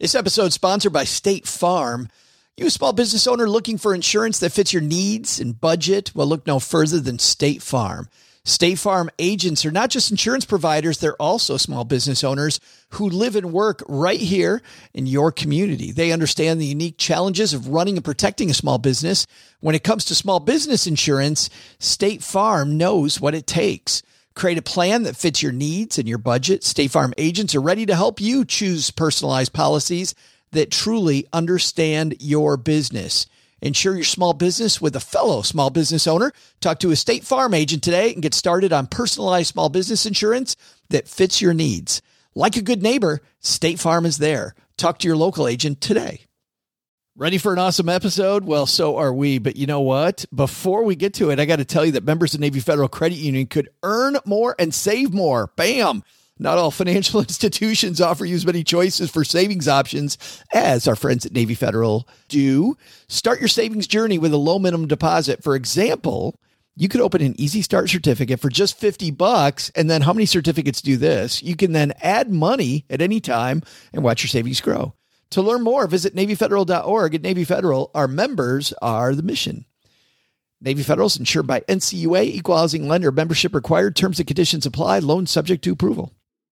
This episode is sponsored by State Farm. You a small business owner looking for insurance that fits your needs and budget? Well, look no further than State Farm. State Farm agents are not just insurance providers, they're also small business owners who live and work right here in your community. They understand the unique challenges of running and protecting a small business. When it comes to small business insurance, State Farm knows what it takes. Create a plan that fits your needs and your budget. State Farm agents are ready to help you choose personalized policies that truly understand your business. Insure your small business with a fellow small business owner. Talk to a State Farm agent today and get started on personalized small business insurance that fits your needs. Like a good neighbor, State Farm is there. Talk to your local agent today. Ready for an awesome episode? Well, so are we. But you know what? Before we get to it, I got to tell you that members of Navy Federal Credit Union could earn more and save more. Bam! Not all financial institutions offer you as many choices for savings options as our friends at Navy Federal do. Start your savings journey with a low minimum deposit. For example, you could open an Easy Start certificate for just $50. And then how many certificates do this? You can then add money at any time and watch your savings grow. To learn more, visit NavyFederal.org. At Navy Federal, our members are the mission. Navy Federal is insured by NCUA, Equal Housing Lender. Membership required. Terms and conditions apply. Loan subject to approval.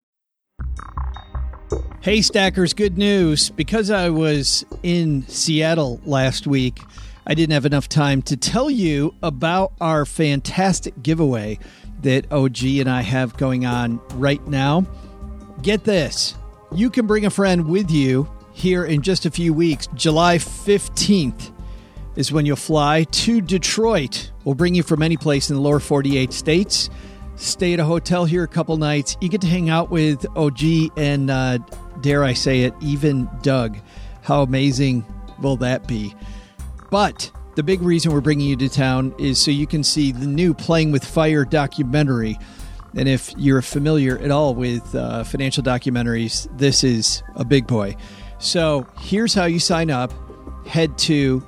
Hey, Stackers, good news. Because I was in Seattle last week, I didn't have enough time to tell you about our fantastic giveaway that OG and I have going on right now. Get this. You can bring a friend with you here in just a few weeks. July 15th is when you'll fly to Detroit. We'll bring you from any place in the lower 48 states. Stay at a hotel here a couple nights. You get to hang out with OG and, dare I say it, even Doug. How amazing will that be? But the big reason we're bringing you to town is so you can see the new Playing with Fire documentary. And if you're familiar at all with financial documentaries, this is a big boy. So here's how you sign up. Head to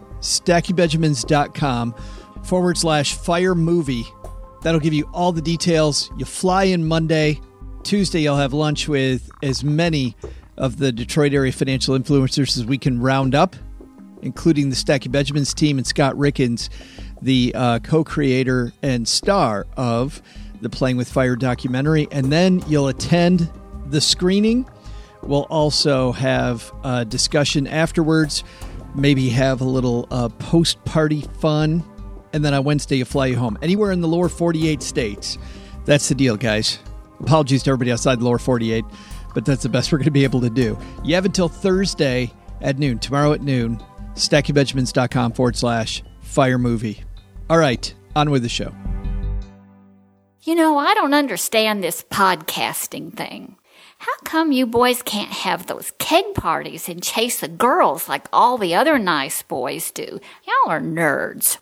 StackyBenjamins.com/fire movie. That'll give you all the details. You fly in Monday. Tuesday, you'll have lunch with as many of the Detroit area financial influencers as we can round up, including the Stacky Benjamins team and Scott Rickens, the co-creator and star of the Playing with Fire documentary. And then you'll attend the screening. We'll also have a discussion afterwards, maybe have a little post-party fun. And then on Wednesday, you'll fly you home. Anywhere in the lower 48 states. That's the deal, guys. Apologies to everybody outside the lower 48, but that's the best we're going to be able to do. You have until Thursday at noon, tomorrow at noon, StackyBenjamins.com/fire movie. All right, on with the show. You know, I don't understand this podcasting thing. How come you boys can't have those keg parties and chase the girls like all the other nice boys do? Y'all are nerds.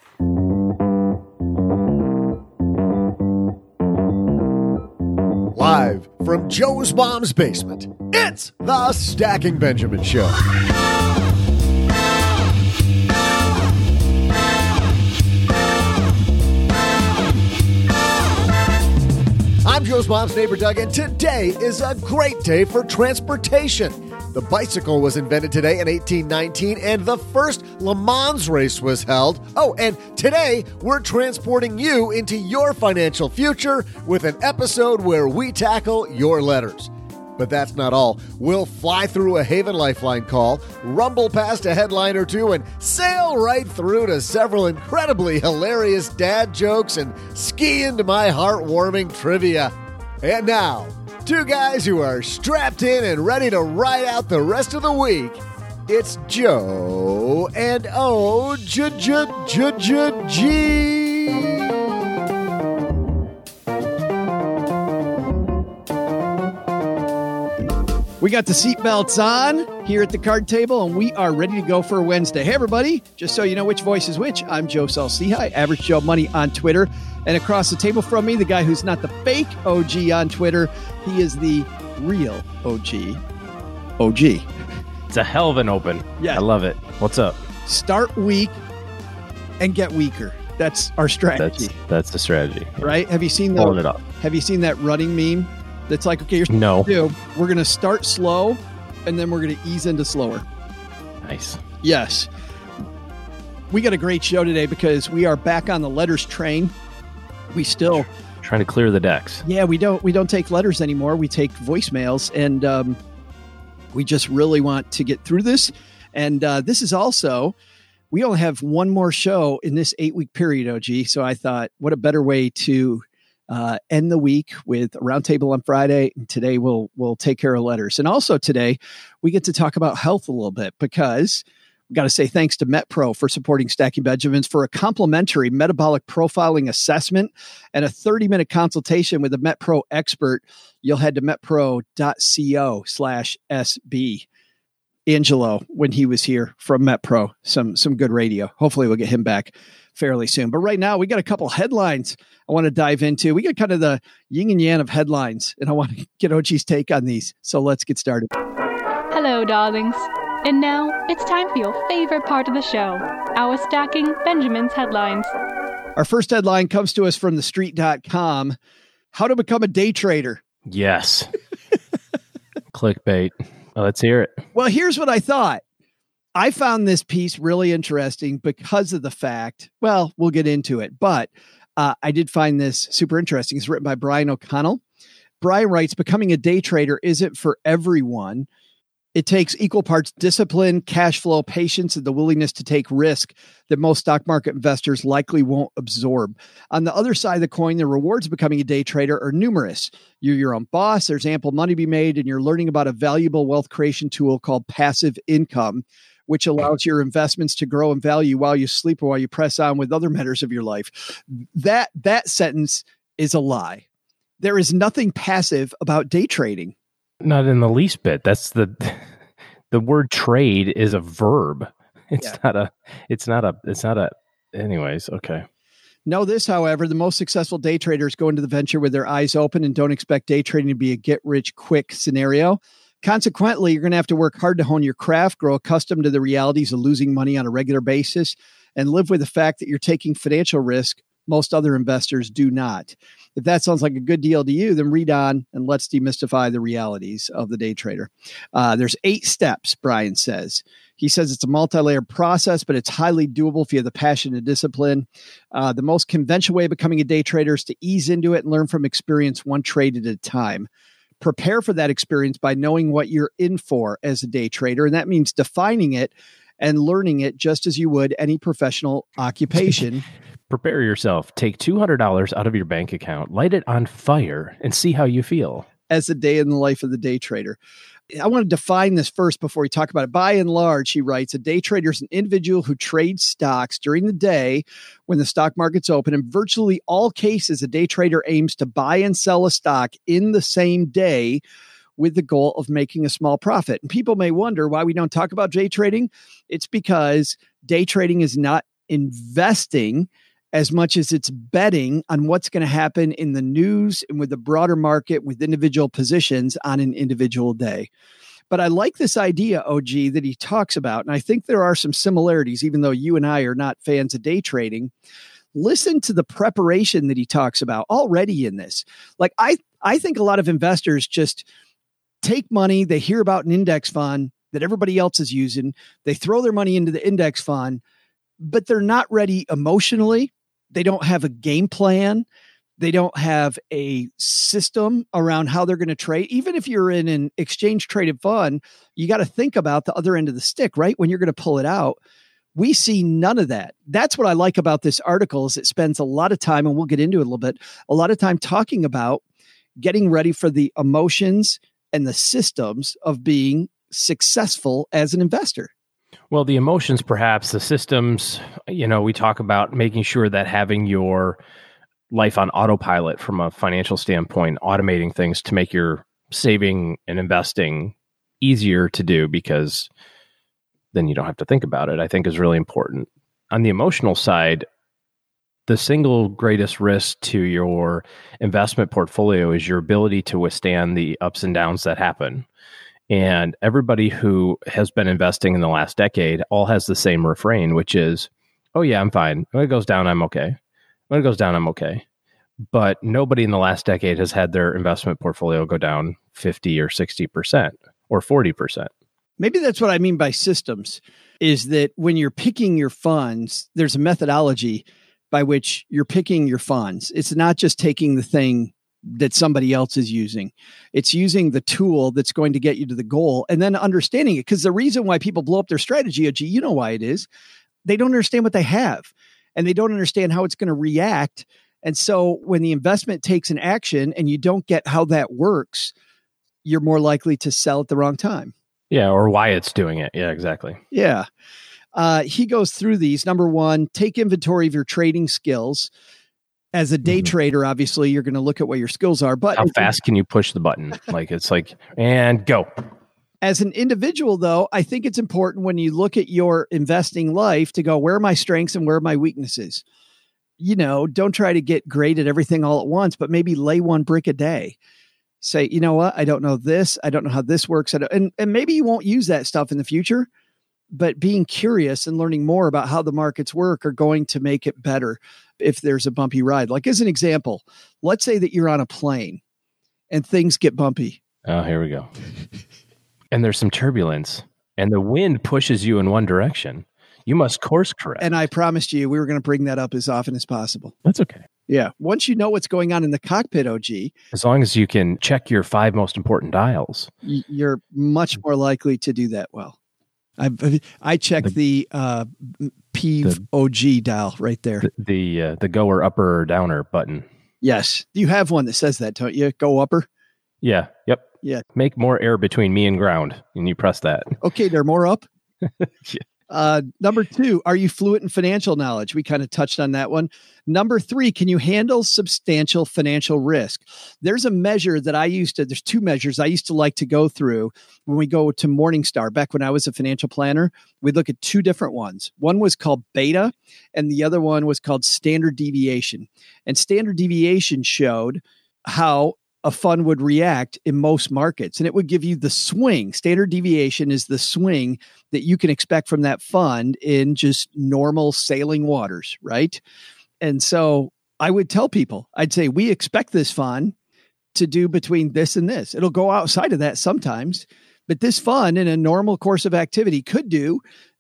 Live from Joe's mom's basement, it's the Stacking Benjamin Show. I'm Joe's mom's neighbor, Doug, and today is a great day for transportation. The bicycle was invented today in 1819, and the first Le Mans race was held. Oh, and today we're transporting you into your financial future with an episode where we tackle your letters. But that's not all. We'll fly through a Haven Lifeline call, rumble past a headline or two, and sail right through to several incredibly hilarious dad jokes and ski into my heartwarming trivia. And now, two guys who are strapped in and ready to ride out the rest of the week. It's Joe and O-G. We got the seatbelts on here at the card table, and we are ready to go for Wednesday. Hey, everybody. Just so you know which voice is which, I'm Joe Saul-Sehy, Average Joe Money on Twitter. And across the table from me, the guy who's not the fake OG on Twitter, he is the real OG. It's a hell of an open. Yeah. I love it. What's up? Start weak and get weaker. That's our strategy. That's the strategy. Right? Have you seen Pulling it off. Have you seen that running meme? That's like, okay, here's what No. we're going to do. We're going to start slow, and then we're going to ease into slower. Nice. Yes. We got a great show today because we are back on the letters train. We still trying to clear the decks. Yeah, we don't take letters anymore. We take voicemails, and we just really want to get through this. And this is also, we only have one more show in this 8-week period, OG. So I thought, what a better way to end the week with a roundtable on Friday. And today we'll take care of letters. And also today we get to talk about health a little bit because we've got to say thanks to MetPro for supporting Stacking Benjamins. For a complimentary metabolic profiling assessment and a 30-minute consultation with a MetPro expert, you'll head to metpro.co/SB. Angelo, when he was here from MetPro, some good radio. Hopefully we'll get him back fairly soon. But right now we got a couple headlines I want to dive into. We got kind of the yin and yang of headlines, and I want to get OG's take on these. So let's get started. Hello, darlings. And now it's time for your favorite part of the show, our Stacking Benjamins headlines. Our first headline comes to us from thestreet.com. How to become a day trader. Yes. Clickbait. Let's hear it. Well, here's what I thought. I found this piece really interesting because of the fact, well, we'll get into it, but I did find this super interesting. It's written by Brian O'Connell. Brian writes, becoming a day trader isn't for everyone. It takes equal parts discipline, cash flow, patience, and the willingness to take risk that most stock market investors likely won't absorb. On the other side of the coin, the rewards of becoming a day trader are numerous. You're your own boss, there's ample money to be made, and you're learning about a valuable wealth creation tool called passive income, which allows your investments to grow in value while you sleep or while you press on with other matters of your life. That sentence is a lie. There is nothing passive about day trading. Not in the least bit. That's the word trade is a verb. It's not a, anyways. Okay. Know this, however, the most successful day traders go into the venture with their eyes open and don't expect day trading to be a get rich quick scenario. Consequently, you're going to have to work hard to hone your craft, grow accustomed to the realities of losing money on a regular basis, and live with the fact that you're taking financial risk most other investors do not. If that sounds like a good deal to you, then read on and let's demystify the realities of the day trader. There's 8 steps, Brian says. He says it's a multi-layered process, but it's highly doable if you have the passion and discipline. The most conventional way of becoming a day trader is to ease into it and learn from experience one trade at a time. Prepare for that experience by knowing what you're in for as a day trader, and that means defining it and learning it just as you would any professional occupation. Prepare yourself. Take $200 out of your bank account, light it on fire, and see how you feel. As a day in the life of the day trader. I want to define this first before we talk about it. By and large, he writes, a day trader is an individual who trades stocks during the day when the stock market's open. In virtually all cases, a day trader aims to buy and sell a stock in the same day with the goal of making a small profit. And people may wonder why we don't talk about day trading. It's because day trading is not investing as much as it's betting on what's going to happen in the news and with the broader market with individual positions on an individual day. But I like this idea, OG, that he talks about, and I think there are some similarities, even though you and I are not fans of day trading. Listen to the preparation that he talks about already in this. Like, I think a lot of investors just take money, they hear about an index fund that everybody else is using, they throw their money into the index fund, but they're not ready emotionally. They don't have a game plan. They don't have a system around how they're going to trade. Even if you're in an exchange traded fund, you got to think about the other end of the stick, right? When you're going to pull it out. We see none of that. That's what I like about this article is it spends a lot of time, and we'll get into it a little bit, a lot of time talking about getting ready for the emotions and the systems of being successful as an investor. Well, the emotions, perhaps, the systems, we talk about making sure that having your life on autopilot from a financial standpoint, automating things to make your saving and investing easier to do because then you don't have to think about it, I think is really important. On the emotional side, the single greatest risk to your investment portfolio is your ability to withstand the ups and downs that happen. And everybody who has been investing in the last decade all has the same refrain, which is, oh yeah, I'm fine. When it goes down, I'm okay. When it goes down, I'm okay. But nobody in the last decade has had their investment portfolio go down 50 or 60%. or 40%. Maybe that's what I mean by systems, is that when you're picking your funds, there's a methodology by which you're picking your funds. It's not just taking the thing that somebody else is using. It's using the tool that's going to get you to the goal and then understanding it. Because the reason why people blow up their strategy, you know why it is. They don't understand what they have and they don't understand how it's going to react. And so when the investment takes an action and you don't get how that works, you're more likely to sell at the wrong time. Yeah, or why it's doing it. Yeah, exactly. Yeah. He goes through these. Number one, take inventory of your trading skills. As a day trader, obviously, you're going to look at what your skills are. But how fast can you push the button? And go. As an individual, though, I think it's important when you look at your investing life to go, where are my strengths and where are my weaknesses? Don't try to get great at everything all at once, but maybe lay one brick a day. Say, you know what? I don't know this. I don't know how this works. And maybe you won't use that stuff in the future, but being curious and learning more about how the markets work are going to make it better if there's a bumpy ride. Like as an example, let's say that you're on a plane and things get bumpy. Oh, here we go. And there's some turbulence and the wind pushes you in one direction. You must course correct. And I promised you we were going to bring that up as often as possible. That's okay. Yeah. Once you know what's going on in the cockpit, OG. As long as you can check your 5 most important dials. You're much more likely to do that well. I checked the Peeve OG dial right there. The goer upper or downer button. Yes. You have one that says that, don't you? Go upper? Yeah. Yep. Yeah. Make more air between me and ground. And you press that. Okay. They're more up. Yeah. Number 2, are you fluent in financial knowledge? We kind of touched on that one. Number 3, can you handle substantial financial risk? There's a measure that there's 2 measures I used to like to go through when we go to Morningstar. Back when I was a financial planner, we'd look at 2 different ones. One was called beta and the other one was called standard deviation. And standard deviation showed how a fund would react in most markets. And it would give you the swing. Standard deviation is the swing that you can expect from that fund in just normal sailing waters, right? And so I would tell people, I'd say, we expect this fund to do between this and this. It'll go outside of that sometimes, but this fund in a normal course of activity could do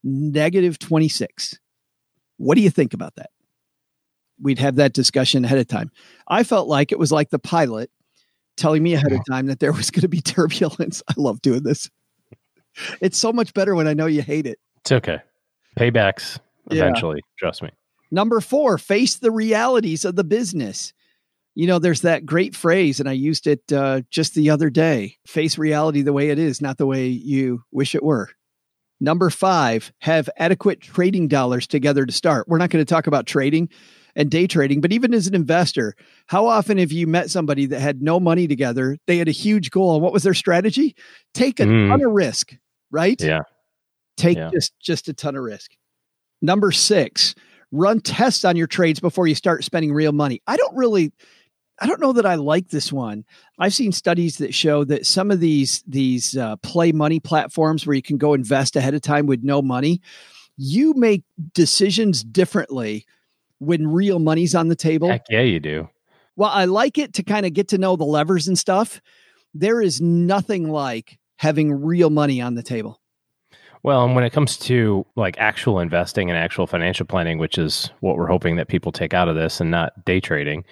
-26. What do you think about that? We'd have that discussion ahead of time. I felt like it was like the pilot telling me ahead of time that there was going to be turbulence. I love doing this. It's so much better when I know you hate it. It's okay. Paybacks eventually. Trust me. Number 4, face the realities of the business. There's that great phrase, and I used it just the other day. Face reality the way it is, not the way you wish it were. Number 5, have adequate trading dollars together to start. We're not going to talk about trading and day trading, but even as an investor, how often have you met somebody that had no money together? They had a huge goal. And what was their strategy? Take a ton of risk, right? Yeah. Take just a ton of risk. Number 6, run tests on your trades before you start spending real money. I don't know that I like this one. I've seen studies that show that some of these play money platforms where you can go invest ahead of time with no money, you make decisions differently when real money's on the table. Heck yeah, you do. Well, I like it to kind of get to know the levers and stuff. There is nothing like having real money on the table. Well, and when it comes to like actual investing and actual financial planning, which is what we're hoping that people take out of this and not day trading,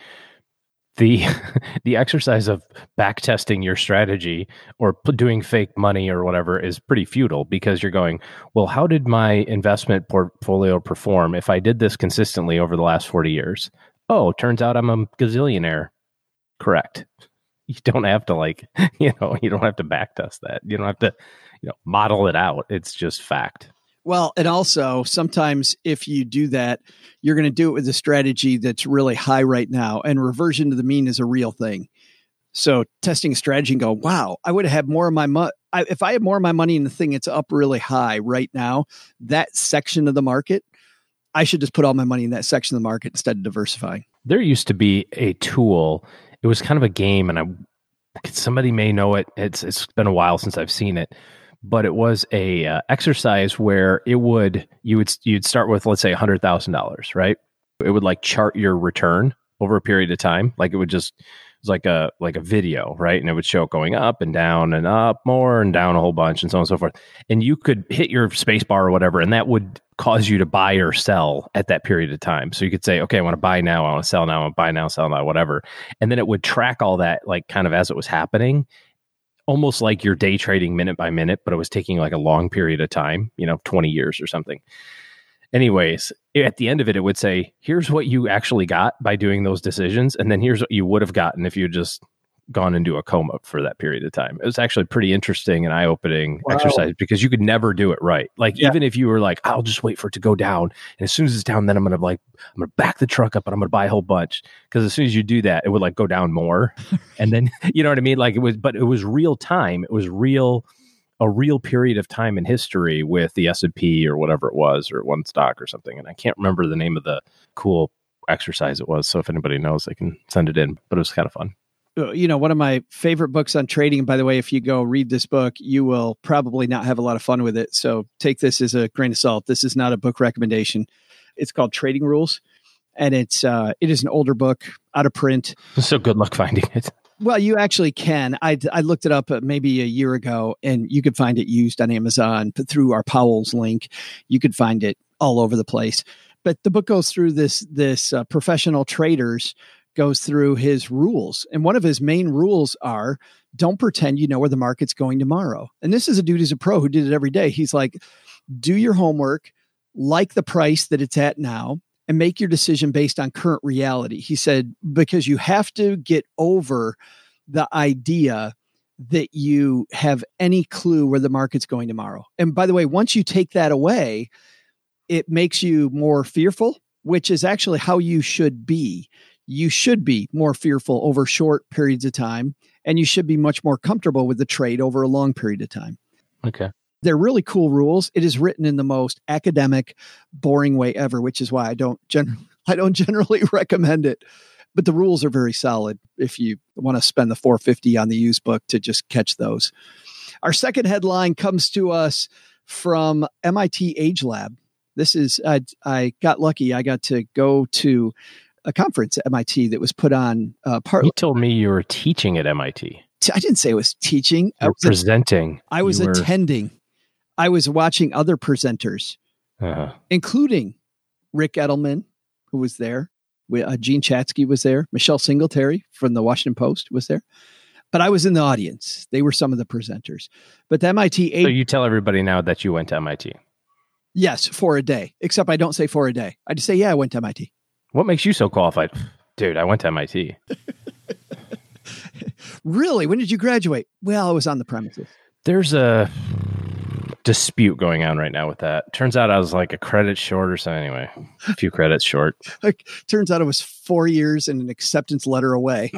the exercise of back testing your strategy or doing fake money or whatever is pretty futile, because you're going, well, how did my investment portfolio perform if I did this consistently over the last 40 years? Oh, turns out I'm a gazillionaire. Correct. You don't have to you don't have to back test that. You don't have to, model it out. It's just fact. Well, and also sometimes if you do that, you're going to do it with a strategy that's really high right now, and reversion to the mean is a real thing. So testing a strategy and go, wow, I would have had more of my money. If I had more of my money in the thing, it's up really high right now, that section of the market, I should just put all my money in that section of the market instead of diversifying. There used to be a tool. It was kind of a game, and somebody may know it. It's been a while since I've seen it. But it was a exercise where you'd start with, let's say, $100,000, right? It would chart your return over a period of time. It would just was like a video, right? And it would show it going up and down and up more and down a whole bunch and so on and so forth. And you could hit your space bar or whatever, and that would cause you to buy or sell at that period of time. So you could say, okay, I want to buy now, I want to sell now, I want to buy now, sell now, whatever. And then it would track all that like kind of as it was happening, almost like you're day trading minute by minute, but it was taking like a long period of time, 20 years or something. Anyways, at the end of it, it would say, here's what you actually got by doing those decisions. And then here's what you would have gotten if you just gone into a coma for that period of time. It was actually pretty interesting and eye-opening exercise because you could never do it right. Like even if you were like, I'll just wait for it to go down. And as soon as it's down, then I'm going to back the truck up and I'm going to buy a whole bunch. Because as soon as you do that, it would like go down more. And then, you know what I mean? Like but it was real time. It was a real period of time in history with the S&P or whatever it was, or one stock or something. And I can't remember the name of the cool exercise it was. So if anybody knows, they can send it in, but it was kind of fun. One of my favorite books on trading, by the way, if you go read this book, you will probably not have a lot of fun with it. So take this as a grain of salt. This is not a book recommendation. It's called Trading Rules. And it is an older book, out of print. So good luck finding it. Well, you actually can. I looked it up maybe a year ago, and you could find it used on Amazon through our Powell's link. You could find it all over the place. But the book goes through this professional traders goes through his rules. And one of his main rules are, don't pretend you know where the market's going tomorrow. And this is a dude who's a pro who did it every day. He's like, do your homework, like the price that it's at now, and make your decision based on current reality. He said, because you have to get over the idea that you have any clue where the market's going tomorrow. And by the way, once you take that away, it makes you more fearful, which is actually how you should be. You should be more fearful over short periods of time, and you should be much more comfortable with the trade over a long period of time. Okay. They're really cool rules. It is written in the most academic, boring way ever, which is why I don't generally recommend it. But the rules are very solid if you want to spend the $4.50 on the used book to just catch those. Our second headline comes to us from MIT Age Lab. This is, I got lucky. I got to go to a conference at MIT that was put on partly. You told me you were teaching at MIT. I didn't say I was teaching. I was presenting. I was attending. I was watching other presenters, including Rick Edelman, who was there. Gene Chatsky was there. Michelle Singletary from the Washington Post was there. But I was in the audience. They were some of the presenters. But the MIT... So you tell everybody now that you went to MIT. Yes, for a day. Except I don't say for a day. I just say, yeah, I went to MIT. What makes you so qualified? Dude, I went to MIT. Really? When did you graduate? Well, I was on the premises. There's a dispute going on right now with that. Turns out I was like a credit short or something. Anyway, a few credits short. Turns out it was 4 years and an acceptance letter away.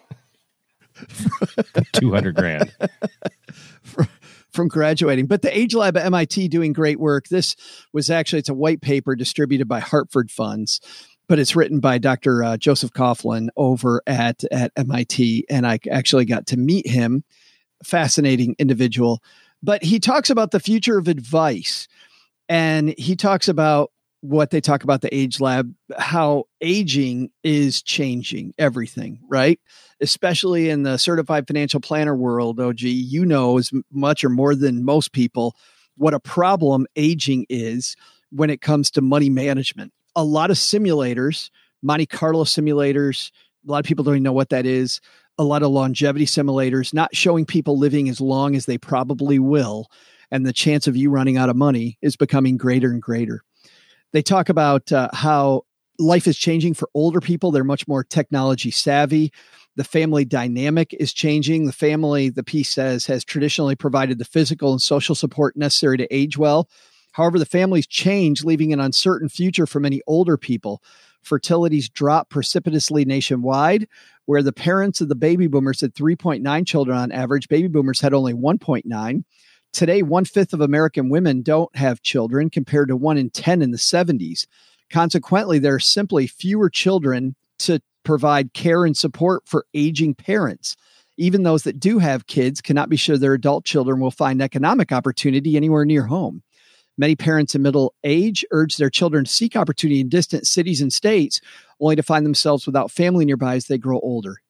$200,000 from graduating. But the Age Lab at MIT doing great work. This was actually, it's a white paper distributed by Hartford Funds, but it's written by Dr. Joseph Coughlin over at MIT. And I actually got to meet him. Fascinating individual. But he talks about the future of advice. And he talks about what they talk about the Age Lab, how aging is changing everything, right? Especially in the certified financial planner world, OG, you know as much or more than most people what a problem aging is when it comes to money management. A lot of simulators, Monte Carlo simulators, a lot of people don't even know what that is. A lot of longevity simulators, not showing people living as long as they probably will. And the chance of you running out of money is becoming greater and greater. They talk about how life is changing for older people. They're much more technology savvy. The family dynamic is changing. The family, the piece says, has traditionally provided the physical and social support necessary to age well. However, the family's changed, leaving an uncertain future for many older people. Fertility's dropped precipitously nationwide, where the parents of the baby boomers had 3.9 children on average. Baby boomers had only 1.9. Today, 1/5 of American women don't have children compared to 1 in 10 in the 70s. Consequently, there are simply fewer children to provide care and support for aging parents. Even those that do have kids cannot be sure their adult children will find economic opportunity anywhere near home. Many parents in middle age urge their children to seek opportunity in distant cities and states, only to find themselves without family nearby as they grow older.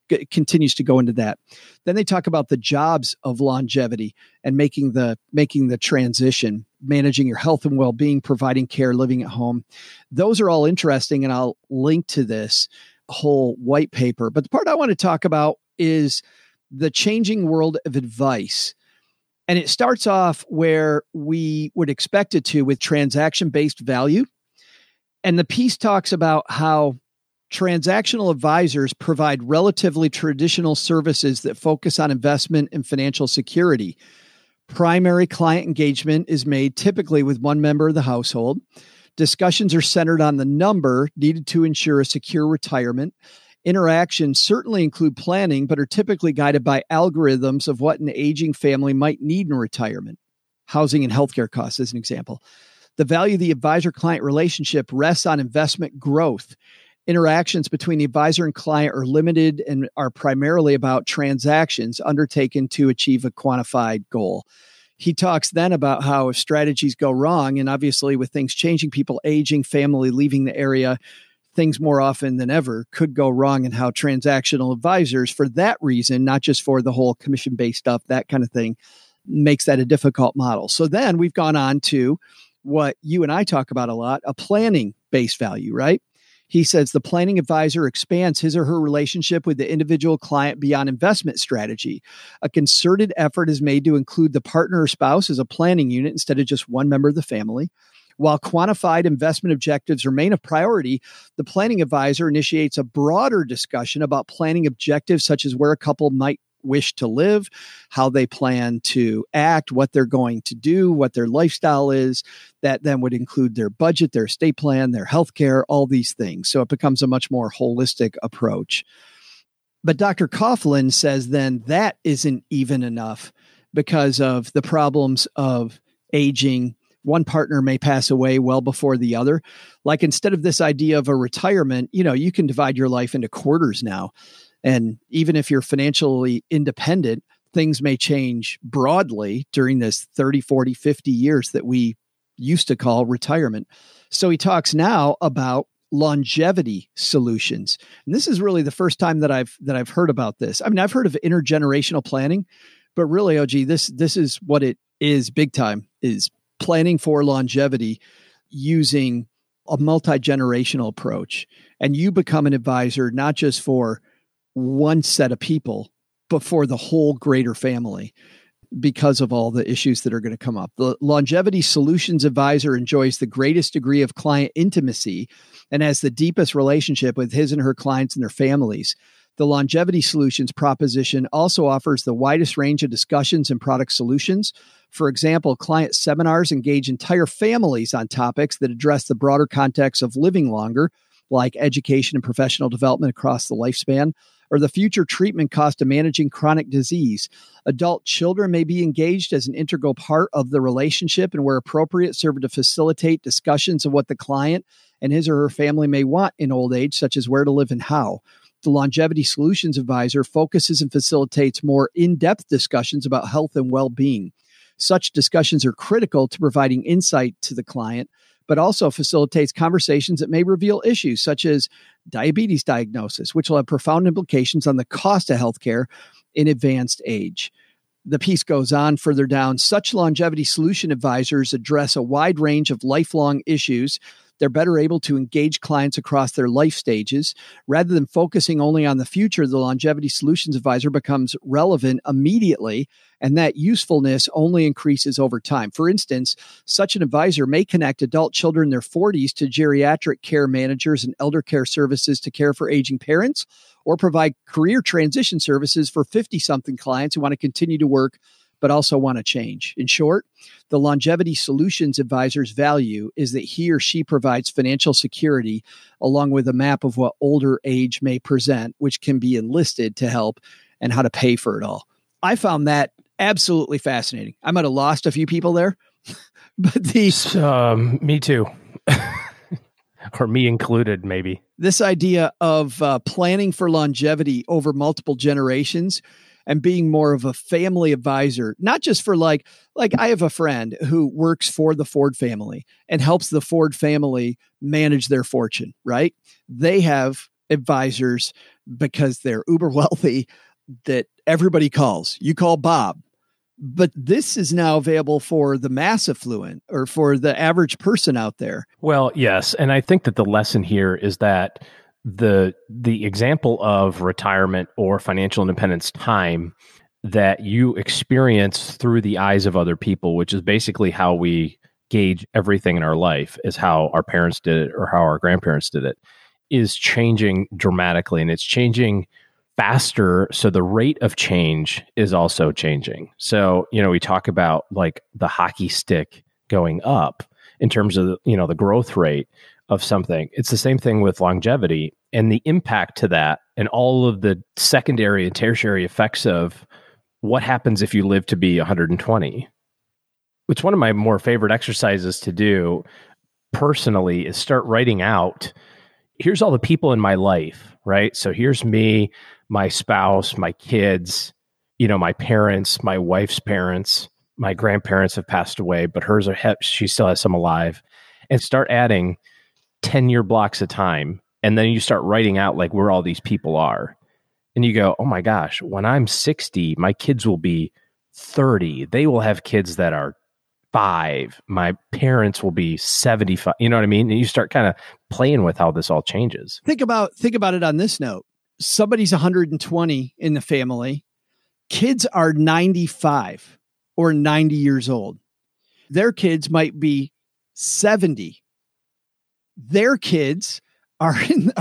continues to go into that. Then they talk about the jobs of longevity and making the transition, managing your health and well-being, providing care, living at home. Those are all interesting, and I'll link to this whole white paper. But the part I want to talk about is the changing world of advice. And it starts off where we would expect it to, with transaction-based value. And the piece talks about how transactional advisors provide relatively traditional services that focus on investment and financial security. Primary client engagement is made typically with one member of the household. Discussions are centered on the number needed to ensure a secure retirement. Interactions certainly include planning, but are typically guided by algorithms of what an aging family might need in retirement. Housing and healthcare costs, as an example. The value of the advisor-client relationship rests on investment growth. Interactions between the advisor and client are limited and are primarily about transactions undertaken to achieve a quantified goal. He talks then about how if strategies go wrong, and obviously with things changing, people aging, family leaving the area, things more often than ever could go wrong, and how transactional advisors, for that reason, not just for the whole commission-based stuff, that kind of thing, makes that a difficult model. So then we've gone on to what you and I talk about a lot, a planning-based value, right? He says the planning advisor expands his or her relationship with the individual client beyond investment strategy. A concerted effort is made to include the partner or spouse as a planning unit instead of just one member of the family. While quantified investment objectives remain a priority, the planning advisor initiates a broader discussion about planning objectives such as where a couple might wish to live, how they plan to act, what they're going to do, what their lifestyle is. That then would include their budget, their estate plan, their healthcare, all these things. So it becomes a much more holistic approach. But Dr. Coughlin says then that isn't even enough because of the problems of aging. One partner may pass away well before the other. Like instead of this idea of a retirement, you can divide your life into quarters now. And even if you're financially independent, things may change broadly during this 30, 40, 50 years that we used to call retirement. So he talks now about longevity solutions. And this is really the first time that I've heard about this. I mean, I've heard of intergenerational planning, but really, OG, this is what it is big time, is planning for longevity using a multi-generational approach. And you become an advisor, not just for one set of people, but for the whole greater family because of all the issues that are going to come up. The longevity solutions advisor enjoys the greatest degree of client intimacy and has the deepest relationship with his and her clients and their families. The longevity solutions proposition also offers the widest range of discussions and product solutions. For example, client seminars engage entire families on topics that address the broader context of living longer, like education and professional development across the lifespan, or the future treatment cost of managing chronic disease. Adult children may be engaged as an integral part of the relationship and, where appropriate, serve to facilitate discussions of what the client and his or her family may want in old age, such as where to live and how. The Longevity Solutions Advisor focuses and facilitates more in-depth discussions about health and well-being. Such discussions are critical to providing insight to the client, but also facilitates conversations that may reveal issues such as diabetes diagnosis, which will have profound implications on the cost of healthcare in advanced age. The piece goes on further down. Such longevity solution advisors address a wide range of lifelong issues. They're better able to engage clients across their life stages. Rather than focusing only on the future, the longevity solutions advisor becomes relevant immediately, and that usefulness only increases over time. For instance, such an advisor may connect adult children in their 40s to geriatric care managers and elder care services to care for aging parents, or provide career transition services for 50-something clients who want to continue to work but also want to change. In short, the longevity solutions advisor's value is that he or she provides financial security along with a map of what older age may present, which can be enlisted to help, and how to pay for it all. I found that absolutely fascinating. I might have lost a few people there, but me too. Or me included, maybe. This idea of planning for longevity over multiple generations and being more of a family advisor, not just for like I have a friend who works for the Ford family and helps the Ford family manage their fortune, right? They have advisors because they're uber wealthy that everybody calls. You call Bob. But this is now available for the mass affluent or for the average person out there. Well, yes. And I think that the lesson here is that the example of retirement or financial independence time that you experience through the eyes of other people, which is basically how we gauge everything in our life, is how our parents did it or how our grandparents did it, is changing dramatically. And it's changing faster. So the rate of change is also changing. So, we talk about like the hockey stick going up in terms of, the growth rate of something. It's the same thing with longevity and the impact to that and all of the secondary and tertiary effects of what happens if you live to be 120. It's one of my more favorite exercises to do personally is start writing out, here's all the people in my life, right? So here's me, my spouse, my kids, my parents, my wife's parents, my grandparents have passed away, but hers she still has some alive, and start adding 10-year blocks of time. And then you start writing out like where all these people are. And you go, oh my gosh, when I'm 60, my kids will be 30. They will have kids that are 5. My parents will be 75. You know what I mean? And you start kind of playing with how this all changes. Think about it on this note. Somebody's 120 in the family. Kids are 95 or 90 years old. Their kids might be 70. Their kids are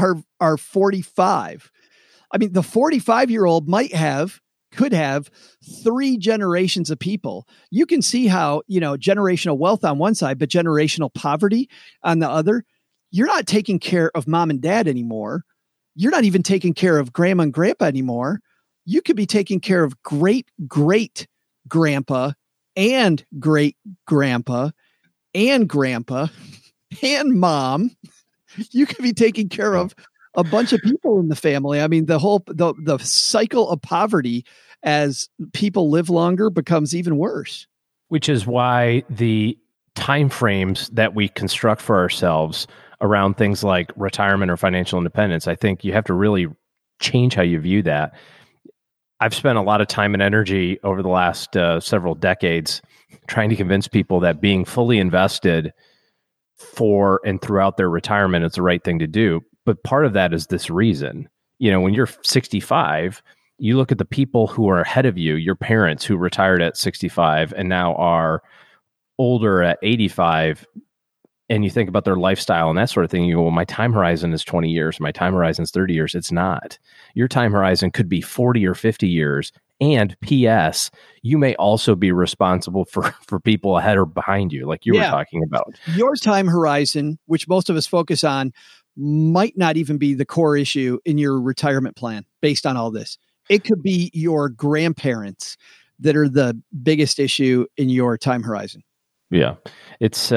45. I mean, the 45-year-old could have 3 generations of people. You can see how, generational wealth on one side, but generational poverty on the other. You're not taking care of mom and dad anymore. You're not even taking care of grandma and grandpa anymore. You could be taking care of great grandpa and great grandpa and grandpa and mom. You could be taking care of a bunch of people in the family. I mean, the cycle of poverty as people live longer becomes even worse. Which is why the timeframes that we construct for ourselves around things like retirement or financial independence, I think you have to really change how you view that. I've spent a lot of time and energy over the last several decades trying to convince people that being fully invested for and throughout their retirement is the right thing to do. But part of that is this reason. When you're 65, you look at the people who are ahead of you, your parents who retired at 65 and now are older at 85, and you think about their lifestyle and that sort of thing, you go, well, my time horizon is 20 years. My time horizon is 30 years. It's not. Your time horizon could be 40 or 50 years. And P.S., you may also be responsible for people ahead or behind you, like you were talking about. Your time horizon, which most of us focus on, might not even be the core issue in your retirement plan based on all this. It could be your grandparents that are the biggest issue in your time horizon. Yeah. It's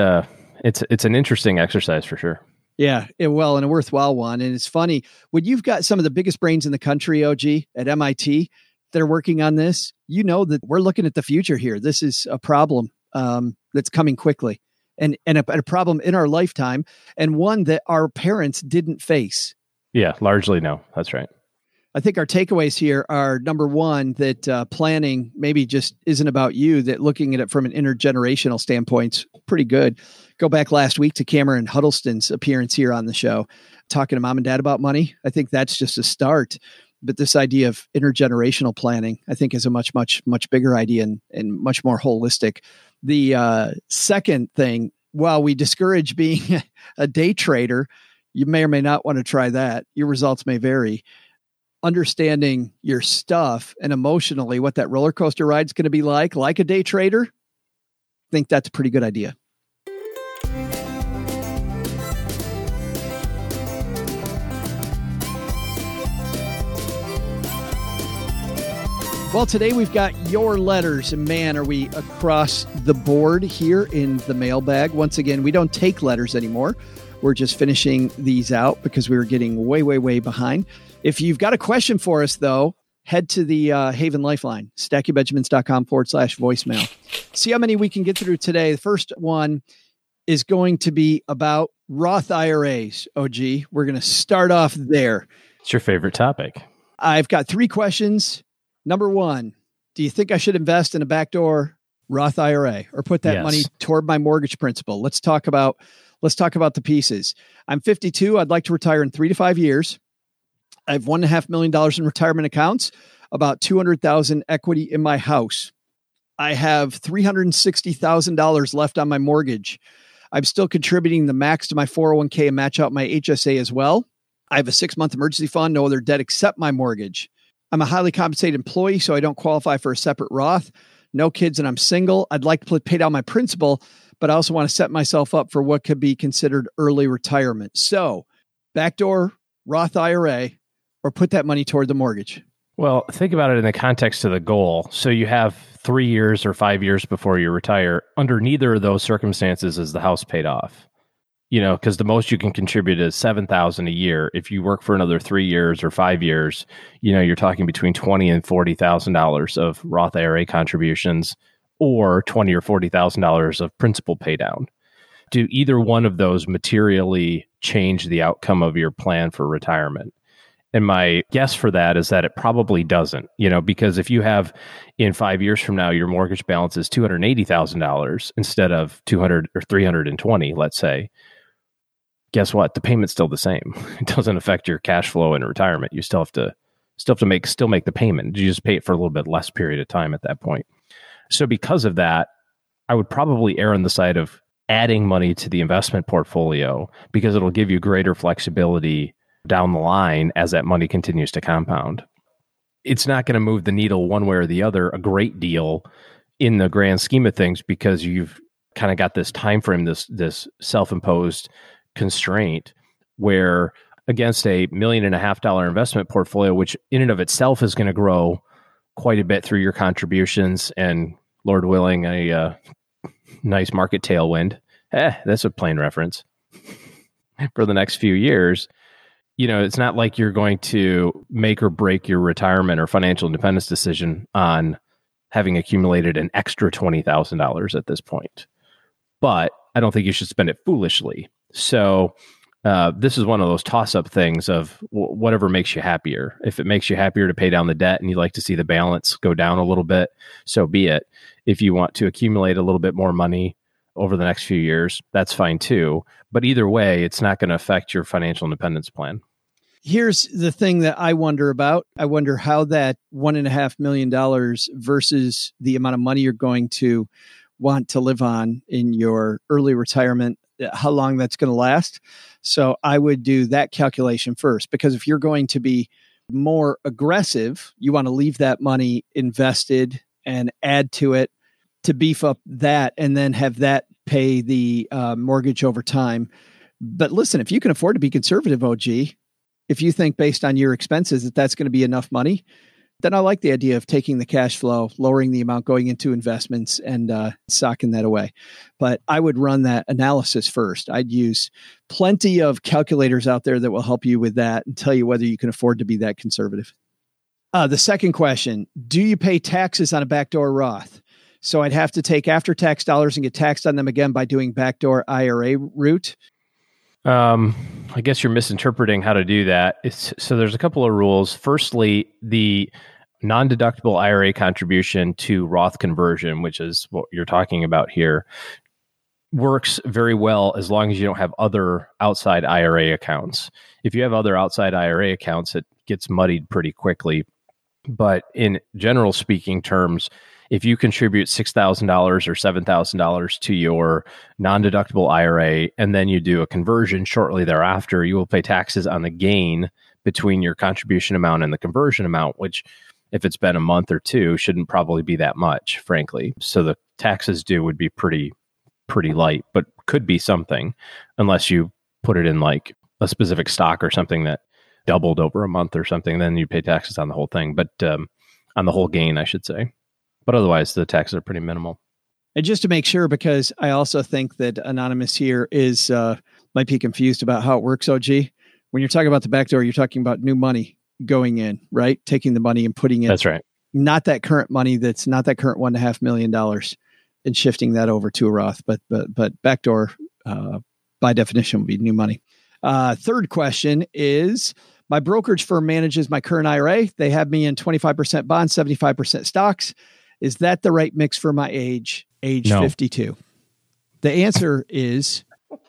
an interesting exercise for sure. Yeah, and a worthwhile one. And it's funny, when you've got some of the biggest brains in the country, OG, at MIT, that are working on this, that we're looking at the future here. This is a problem that's coming quickly and a problem in our lifetime, and one that our parents didn't face. Yeah, largely no. That's right. I think our takeaways here are, number one, that planning maybe just isn't about you, that looking at it from an intergenerational standpoint's pretty good. Go back last week to Cameron Huddleston's appearance here on the show, talking to mom and dad about money. I think that's just a start. But this idea of intergenerational planning, I think, is a much, much, much bigger idea and much more holistic. The second thing, while we discourage being a day trader, you may or may not want to try that. Your results may vary. Understanding your stuff and emotionally what that roller coaster ride is going to be like a day trader, I think that's a pretty good idea. Well, today we've got your letters, and man, are we across the board here in the mailbag. Once again, we don't take letters anymore. We're just finishing these out because we were getting way, way, way behind. If you've got a question for us, though, head to the Haven Lifeline, stackingbenjamins.com/voicemail. See how many we can get through today. The first one is going to be about Roth IRAs, OG. We're going to start off there. It's your favorite topic. I've got 3 questions. Number 1, do you think I should invest in a backdoor Roth IRA or put that money toward my mortgage principal? Let's talk about the pieces. I'm 52. I'd like to retire in 3 to 5 years. I have $1.5 million in retirement accounts, about $200,000 equity in my house. I have $360,000 left on my mortgage. I'm still contributing the max to my 401k and match out my HSA as well. I have a 6-month emergency fund, no other debt except my mortgage. I'm a highly compensated employee, so I don't qualify for a separate Roth. No kids, and I'm single. I'd like to pay down my principal, but I also want to set myself up for what could be considered early retirement. So, backdoor Roth IRA or put that money toward the mortgage. Well, think about it in the context of the goal. So you have 3 years or 5 years before you retire. Under neither of those circumstances is the house paid off. Because the most you can contribute is $7,000 a year. If you work for another 3 years or 5 years, you're talking between $20,000 and $40,000 of Roth IRA contributions, or $20,000 or $40,000 of principal pay down. Do either one of those materially change the outcome of your plan for retirement? And my guess for that is that it probably doesn't, because if you have in 5 years from now, your mortgage balance is $280,000 instead of $200 or $320, let's say, guess what? The payment's still the same. It doesn't affect your cash flow in retirement. You still have to make the payment. You just pay it for a little bit less period of time at that point. So because of that, I would probably err on the side of adding money to the investment portfolio because it'll give you greater flexibility down the line as that money continues to compound. It's not going to move the needle one way or the other a great deal in the grand scheme of things because you've kind of got this time frame, this self-imposed constraint where against a $1.5 million investment portfolio, which in and of itself is going to grow quite a bit through your contributions and Lord willing, a nice market tailwind. That's a plain reference for the next few years. It's not like you're going to make or break your retirement or financial independence decision on having accumulated an extra $20,000 at this point. But I don't think you should spend it foolishly. So this is one of those toss-up things of whatever makes you happier. If it makes you happier to pay down the debt and you like to see the balance go down a little bit, so be it. If you want to accumulate a little bit more money over the next few years, that's fine too. But either way, it's not going to affect your financial independence plan. Here's the thing that I wonder about. I wonder how that $1.5 million versus the amount of money you're going to want to live on in your early retirement, how long that's going to last. So I would do that calculation first, because if you're going to be more aggressive, you want to leave that money invested and add to it to beef up that and then have that pay the mortgage over time. But listen, if you can afford to be conservative, OG, if you think based on your expenses that that's going to be enough money, then I like the idea of taking the cash flow, lowering the amount going into investments and socking that away. But I would run that analysis first. I'd use plenty of calculators out there that will help you with that and tell you whether you can afford to be that conservative. The second question, do you pay taxes on a backdoor Roth? So I'd have to take after-tax dollars and get taxed on them again by doing backdoor IRA route. I guess you're misinterpreting how to do that. So there's a couple of rules. Firstly, the non-deductible IRA contribution to Roth conversion, which is what you're talking about here, works very well as long as you don't have other outside IRA accounts. If you have other outside IRA accounts, it gets muddied pretty quickly. But in general speaking terms, if you contribute $6,000 or $7,000 to your non-deductible IRA and then you do a conversion shortly thereafter, you will pay taxes on the gain between your contribution amount and the conversion amount, which if it's been a month or two, shouldn't probably be that much, frankly. So the taxes due would be pretty light, but could be something unless you put it in like a specific stock or something that doubled over a month or something, then you pay taxes on the whole thing, but on the whole gain, I should say. But otherwise, the taxes are pretty minimal. And just to make sure, because I also think that Anonymous here is might be confused about how it works, OG. When you're talking about the backdoor, you're talking about new money going in, right? Taking the money and putting it. That's right. Not that current money that's not that current $1.5 million and shifting that over to a Roth, but backdoor by definition, would be new money. Third question is, my brokerage firm manages my current IRA. They have me in 25% bonds, 75% stocks. Is that the right mix for my age no. 52? The answer is,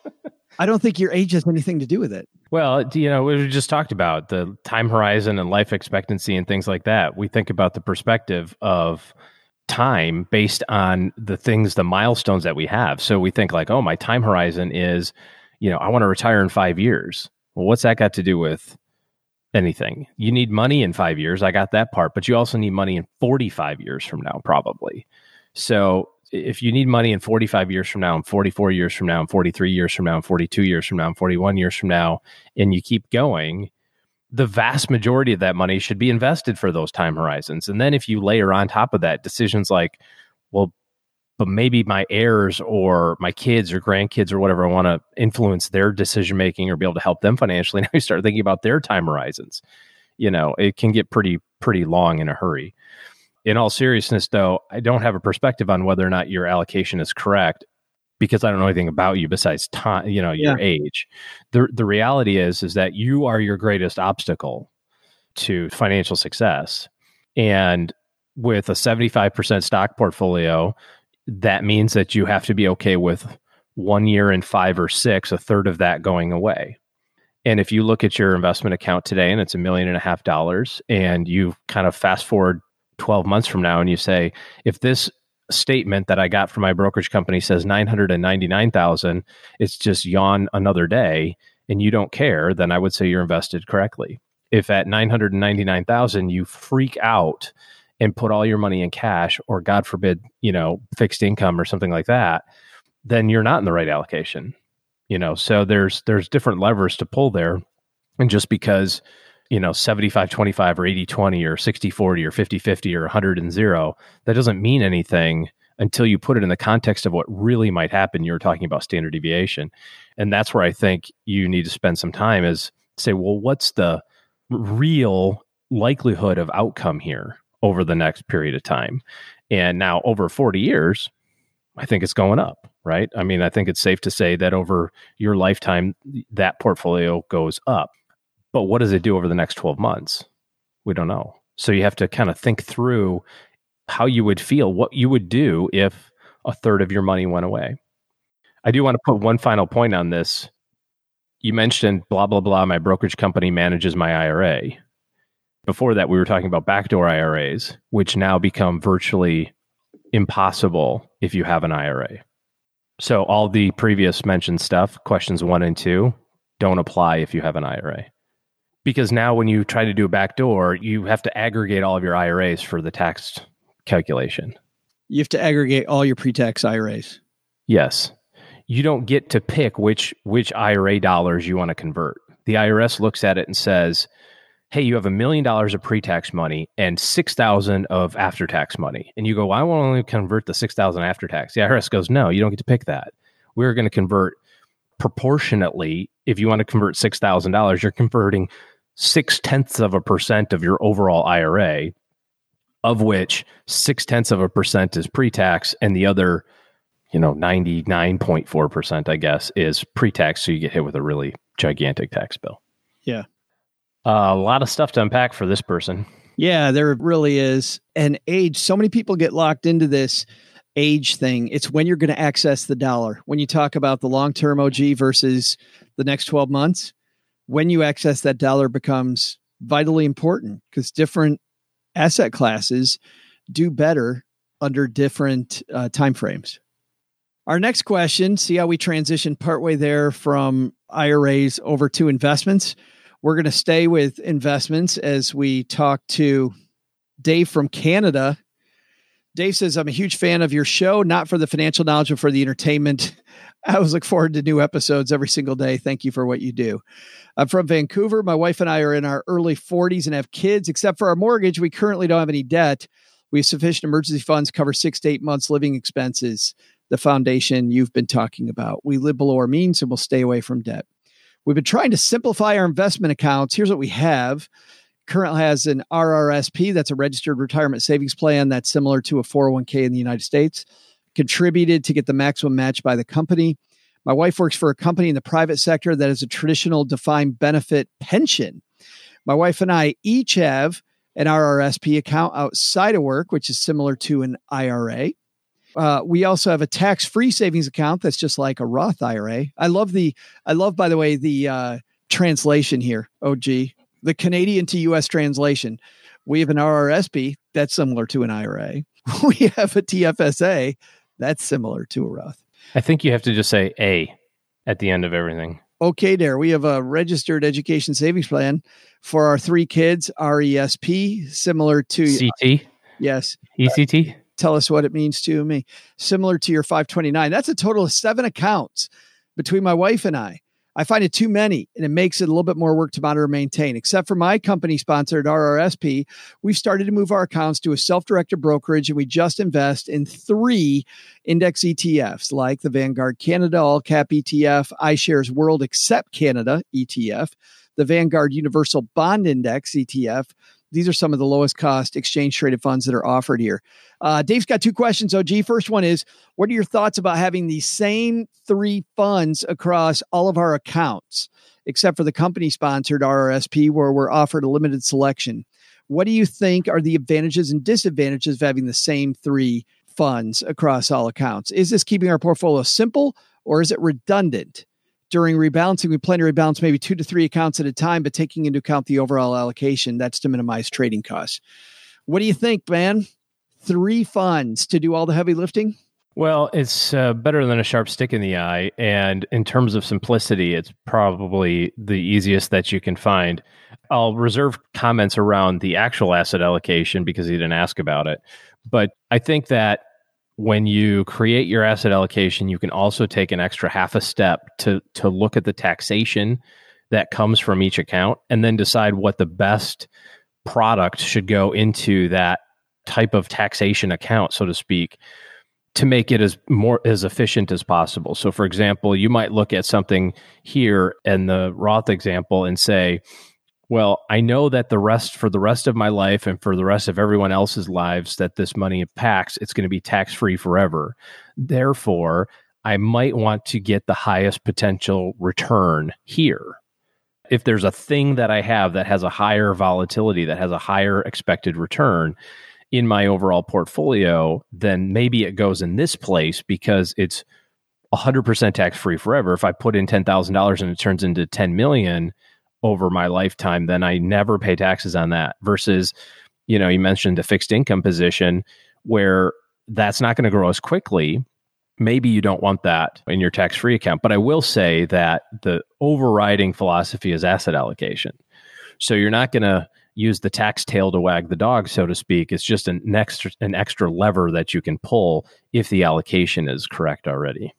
I don't think your age has anything to do with it. Well, we just talked about the time horizon and life expectancy and things like that. We think about the perspective of time based on the milestones that we have. So we think like, oh, my time horizon is, I want to retire in 5 years. Well, what's that got to do with anything? You need money in 5 years. I got that part, but you also need money in 45 years from now, probably. So if you need money in 45 years from now, and 44 years from now, and 43 years from now, and 42 years from now, and 41 years from now, and you keep going, the vast majority of that money should be invested for those time horizons. And then if you layer on top of that decisions like, well, but maybe my heirs or my kids or grandkids or whatever, I want to influence their decision-making or be able to help them financially. Now you start thinking about their time horizons. It can get pretty long in a hurry. In all seriousness, though, I don't have a perspective on whether or not your allocation is correct because I don't know anything about you besides time, your age. The reality is that you are your greatest obstacle to financial success. And with a 75% stock portfolio, that means that you have to be okay with 1 year in 5 or 6, a third of that going away. And if you look at your investment account today and it's $1.5 million and you kind of fast forward 12 months from now and you say, if this statement that I got from my brokerage company says 999,000, it's just yawn another day and you don't care, then I would say you're invested correctly. If at 999,000 you freak out and put all your money in cash or God forbid, fixed income or something like that, then you're not in the right allocation. So there's different levers to pull there. And just because 75-25 or 80-20 or 60-40 or 50-50 or 100-0, that doesn't mean anything until you put it in the context of what really might happen. You're talking about standard deviation. And that's where I think you need to spend some time is say, well, what's the real likelihood of outcome here over the next period of time? And now over 40 years, I think it's going up, right? I mean, I think it's safe to say that over your lifetime, that portfolio goes up. But what does it do over the next 12 months? We don't know. So you have to kind of think through how you would feel, what you would do if a third of your money went away. I do want to put one final point on this. You mentioned blah, blah, blah, my brokerage company manages my IRA. Before that, we were talking about backdoor IRAs, which now become virtually impossible if you have an IRA. So all the previous mentioned stuff, questions 1 and 2, don't apply if you have an IRA. Because now when you try to do a backdoor, you have to aggregate all of your IRAs for the tax calculation. You have to aggregate all your pre-tax IRAs. Yes. You don't get to pick which IRA dollars you want to convert. The IRS looks at it and says, hey, you have $1 million of pre-tax money and $6,000 of after-tax money. And you go, well, I want to only convert the $6,000 after-tax. The IRS goes, no, you don't get to pick that. We're going to convert proportionately. If you want to convert $6,000, you're converting 0.6% of your overall IRA, of which 0.6% is pre-tax, and the other, 99.4%, I guess, is pre-tax. So you get hit with a really gigantic tax bill. Yeah. A lot of stuff to unpack for this person. Yeah, there really is. And age, so many people get locked into this age thing. It's when you're going to access the dollar. When you talk about the long-term OG versus the next 12 months, when you access that dollar becomes vitally important because different asset classes do better under different time frames. Our next question, see how we transition partway there from IRAs over to investments. We're going to stay with investments as we talk to Dave from Canada. Dave says, I'm a huge fan of your show, not for the financial knowledge, but for the entertainment. I always look forward to new episodes every single day. Thank you for what you do. I'm from Vancouver. My wife and I are in our early 40s and have kids. Except for our mortgage, we currently don't have any debt. We have sufficient emergency funds to cover 6 to 8 months living expenses, the foundation you've been talking about. We live below our means and we'll stay away from debt. We've been trying to simplify our investment accounts. Here's what we have. Currently has an RRSP, that's a registered retirement savings plan that's similar to a 401k in the United States, contributed to get the maximum match by the company. My wife works for a company in the private sector that has a traditional defined benefit pension. My wife and I each have an RRSP account outside of work, which is similar to an IRA. We also have a tax-free savings account that's just like a Roth IRA. I love, by the way, the translation here, OG, the Canadian to U.S. translation. We have an RRSP that's similar to an IRA. We have a TFSA that's similar to a Roth. I think you have to just say A at the end of everything. Okay, there. We have a registered education savings plan for our 3 kids, RESP, similar to... CT? Yes. ECT? Tell us what it means to me. Similar to your 529. That's a total of 7 accounts between my wife and I. I find it too many, and it makes it a little bit more work to monitor and maintain. Except for my company-sponsored RRSP, we've started to move our accounts to a self-directed brokerage, and we just invest in 3 index ETFs, like the Vanguard Canada All-Cap ETF, iShares World Except Canada ETF, the Vanguard Universal Bond Index ETF. These are some of the lowest cost exchange traded funds that are offered here. Dave's got 2 questions, OG. First one is, what are your thoughts about having the same 3 funds across all of our accounts, except for the company-sponsored RRSP, where we're offered a limited selection? What do you think are the advantages and disadvantages of having the same 3 funds across all accounts? Is this keeping our portfolio simple, or is it redundant? During rebalancing, we plan to rebalance maybe 2 to 3 accounts at a time, but taking into account the overall allocation. That's to minimize trading costs. What do you think, man? 3 funds to do all the heavy lifting? Well, it's better than a sharp stick in the eye. And in terms of simplicity, it's probably the easiest that you can find. I'll reserve comments around the actual asset allocation because he didn't ask about it. But I think that when you create your asset allocation, you can also take an extra half a step to look at the taxation that comes from each account and then decide what the best product should go into that type of taxation account, so to speak, to make it as efficient as possible. So for example, you might look at something here in the Roth example and say, well, I know that for the rest of my life and for the rest of everyone else's lives that this money impacts, it's going to be tax-free forever. Therefore, I might want to get the highest potential return here. If there's a thing that I have that has a higher volatility, that has a higher expected return in my overall portfolio, then maybe it goes in this place because it's 100% tax-free forever. If I put in $10,000 and it turns into $10 million over my lifetime, then I never pay taxes on that. Versus, you mentioned a fixed income position where that's not going to grow as quickly. Maybe you don't want that in your tax-free account. But I will say that the overriding philosophy is asset allocation. So you're not going to use the tax tail to wag the dog, so to speak. It's just an extra lever that you can pull if the allocation is correct already.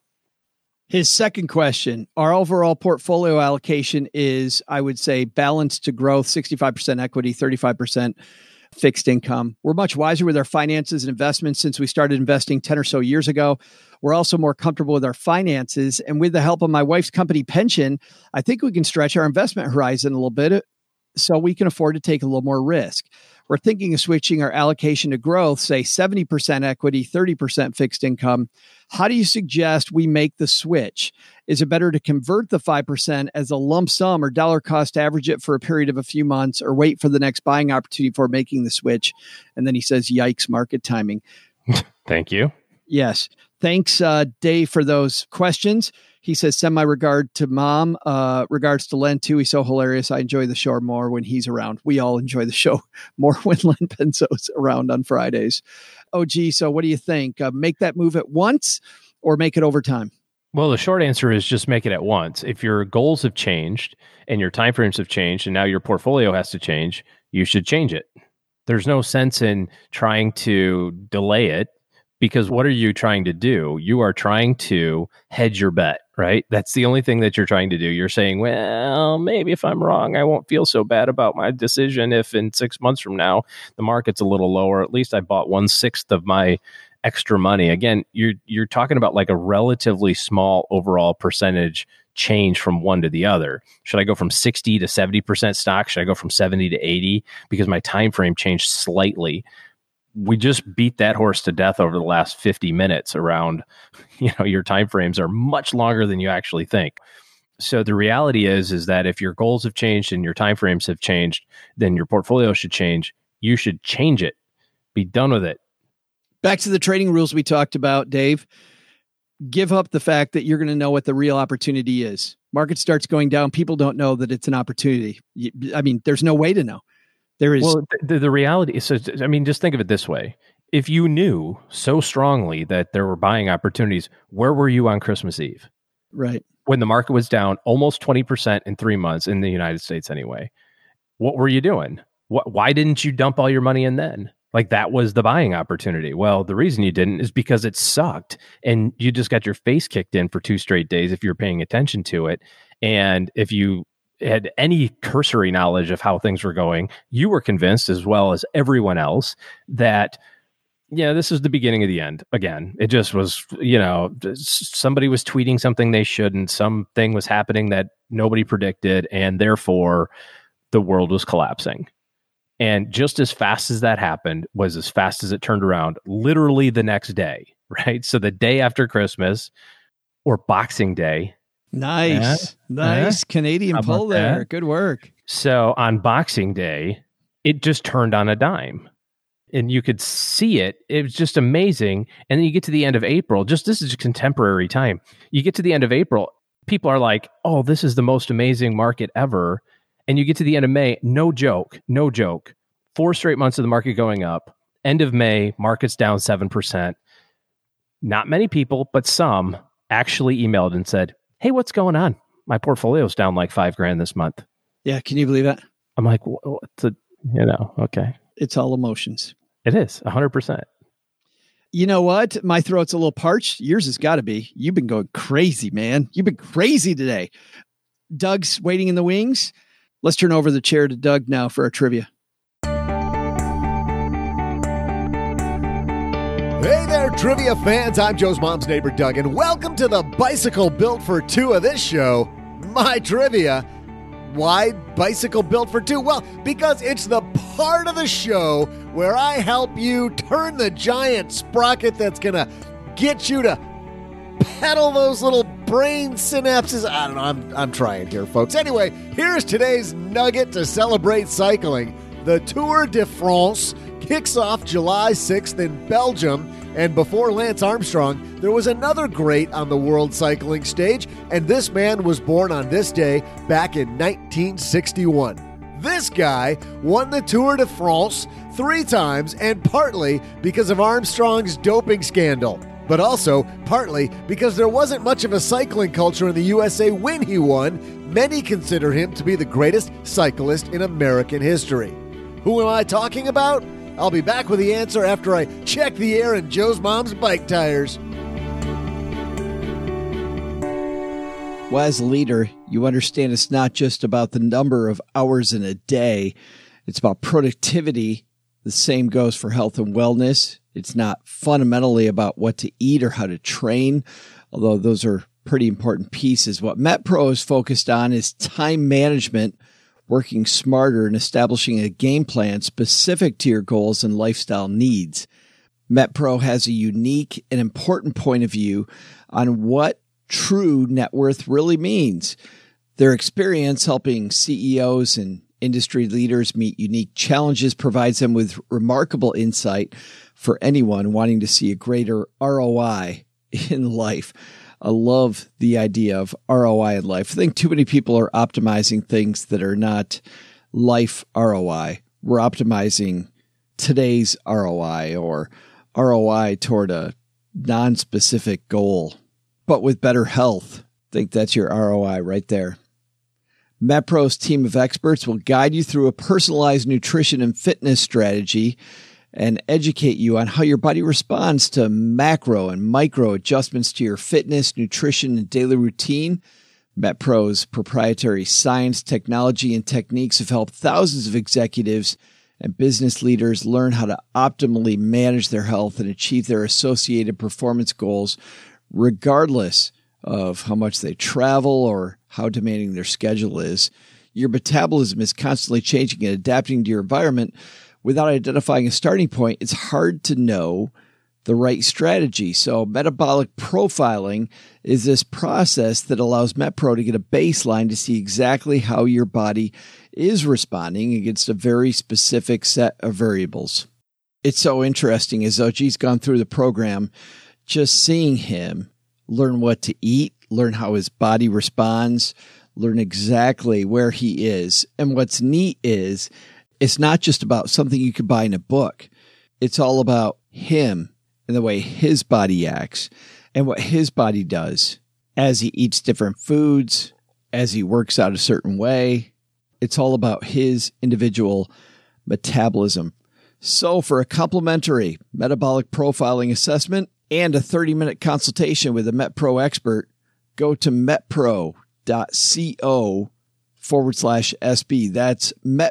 His second question, our overall portfolio allocation is, I would say, balanced to growth, 65% equity, 35% fixed income. We're much wiser with our finances and investments since we started investing 10 or so years ago. We're also more comfortable with our finances. And with the help of my wife's company pension, I think we can stretch our investment horizon a little bit so we can afford to take a little more risk. We're thinking of switching our allocation to growth, say 70% equity, 30% fixed income. How do you suggest we make the switch? Is it better to convert the 5% as a lump sum or dollar cost average it for a period of a few months, or wait for the next buying opportunity before making the switch? And then he says, yikes, market timing. Thank you. Yes. Thanks, Dave, for those questions. He says, send my regard to mom. Regards to Len, too. He's so hilarious. I enjoy the show more when he's around. We all enjoy the show more when Len Penzo's around on Fridays. Oh, gee. So what do you think? Make that move at once or make it over time? Well, the short answer is just make it at once. If your goals have changed and your timeframes have changed and now your portfolio has to change, you should change it. There's no sense in trying to delay it. Because what are you trying to do? You are trying to hedge your bet, right? That's the only thing that you're trying to do. You're saying, well, maybe if I'm wrong, I won't feel so bad about my decision if in 6 months from now, the market's a little lower. At least I bought 1/6 of my extra money. Again, you're talking about like a relatively small overall percentage change from one to the other. Should I go from 60 to 70% stock? Should I go from 70 to 80? Because my time frame changed slightly. we just beat that horse to death over the last 50 minutes around, your timeframes are much longer than you actually think. So the reality is that if your goals have changed and your timeframes have changed, then your portfolio should change. You should change it. Be done with it. Back to the trading rules we talked about, Dave. Give up the fact that you're going to know what the real opportunity is. Market starts going down. People don't know that it's an opportunity. I mean, there's no way to know. There is. Well, the reality is, just think of it this way. If you knew so strongly that there were buying opportunities, where were you on Christmas Eve? Right. When the market was down almost 20% in 3 months in the United States anyway. What were you doing? Why didn't you dump all your money in then? Like, that was the buying opportunity. Well, the reason you didn't is because it sucked and you just got your face kicked in for 2 straight days if you're paying attention to it. And if you had any cursory knowledge of how things were going, you were convinced, as well as everyone else, that, this is the beginning of the end. Again, it just was, somebody was tweeting something they shouldn't, something was happening that nobody predicted, and therefore the world was collapsing. And just as fast as that happened was as fast as it turned around, literally the next day, right? So the day after Christmas or Boxing Day. Nice. Canadian pull there. That? Good work. So on Boxing Day, it just turned on a dime. And you could see it. It was just amazing. And then you get to the end of April. This is a contemporary time. You get to the end of April, people are like, oh, this is the most amazing market ever. And you get to the end of May, no joke. 4 straight months of the market going up. End of May, market's down 7%. Not many people, but some actually emailed and said, hey, what's going on? My portfolio's down like $5,000 this month. Yeah, can you believe that? I'm like, okay. It's all emotions. It is, 100%. You know what? My throat's a little parched. Yours has got to be. You've been going crazy, man. You've been crazy today. Doug's waiting in the wings. Let's turn over the chair to Doug now for our trivia. Hey there, trivia fans. I'm Joe's mom's neighbor, Doug, and welcome to the Bicycle Built for Two of this show, My Trivia. Why Bicycle Built for Two? Well, because it's the part of the show where I help you turn the giant sprocket that's going to get you to pedal those little brain synapses. I don't know. I'm trying here, folks. Anyway, here's today's nugget to celebrate cycling. The Tour de France kicks off July 6th in Belgium, and before Lance Armstrong, there was another great on the world cycling stage, and this man was born on this day back in 1961. This guy won the Tour de France 3 times, and partly because of Armstrong's doping scandal, but also partly because there wasn't much of a cycling culture in the USA when he won. Many consider him to be the greatest cyclist in American history. Who am I talking about? I'll be back with the answer after I check the air in Joe's mom's bike tires. Well, as a leader, you understand it's not just about the number of hours in a day. It's about productivity. The same goes for health and wellness. It's not fundamentally about what to eat or how to train, although those are pretty important pieces. What MetPro is focused on is time management, working smarter and establishing a game plan specific to your goals and lifestyle needs. MetPro has a unique and important point of view on what true net worth really means. Their experience helping CEOs and industry leaders meet unique challenges provides them with remarkable insight for anyone wanting to see a greater ROI in life. I love the idea of ROI in life. I think too many people are optimizing things that are not life ROI. We're optimizing today's ROI or ROI toward a non-specific goal. But with better health, I think that's your ROI right there. MetPro's team of experts will guide you through a personalized nutrition and fitness strategy and educate you on how your body responds to macro and micro adjustments to your fitness, nutrition, and daily routine. MetPro's proprietary science, technology, and techniques have helped thousands of executives and business leaders learn how to optimally manage their health and achieve their associated performance goals, regardless of how much they travel or how demanding their schedule is. Your metabolism is constantly changing and adapting to your environment, without identifying a starting point, it's hard to know the right strategy. So metabolic profiling is this process that allows MetPro to get a baseline to see exactly how your body is responding against a very specific set of variables. It's so interesting as OG's gone through the program, just seeing him learn what to eat, learn how his body responds, learn exactly where he is. And what's neat is it's not just about something you could buy in a book. It's all about him and the way his body acts and what his body does as he eats different foods, as he works out a certain way. It's all about his individual metabolism. So for a complimentary metabolic profiling assessment and a 30-minute consultation with a MetPro expert, go to metpro.co/SB. That's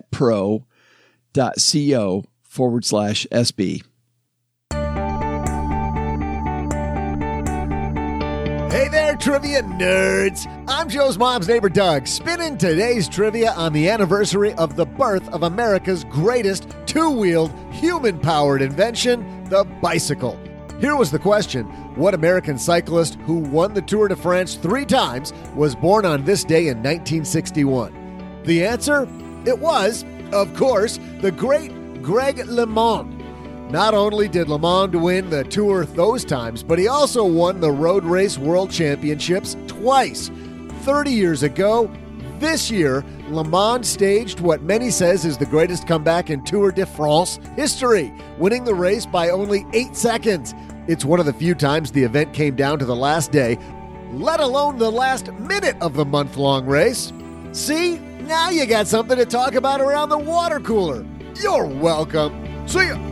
metpro.co/SB. Hey there, trivia nerds! I'm Joe's mom's neighbor Doug, spinning today's trivia on the anniversary of the birth of America's greatest two-wheeled, human-powered invention, the bicycle. Here was the question: what American cyclist who won the Tour de France 3 times was born on this day in 1961? The answer? It was, of course, the great Greg LeMond. Not only did LeMond win the Tour those times, but he also won the Road Race World Championships twice. 30 years ago, this year, LeMond staged what many says is the greatest comeback in Tour de France history, winning the race by only 8 seconds. It's one of the few times the event came down to the last day, let alone the last minute of the month-long race. See? Now you got something to talk about around the water cooler. You're welcome. See ya.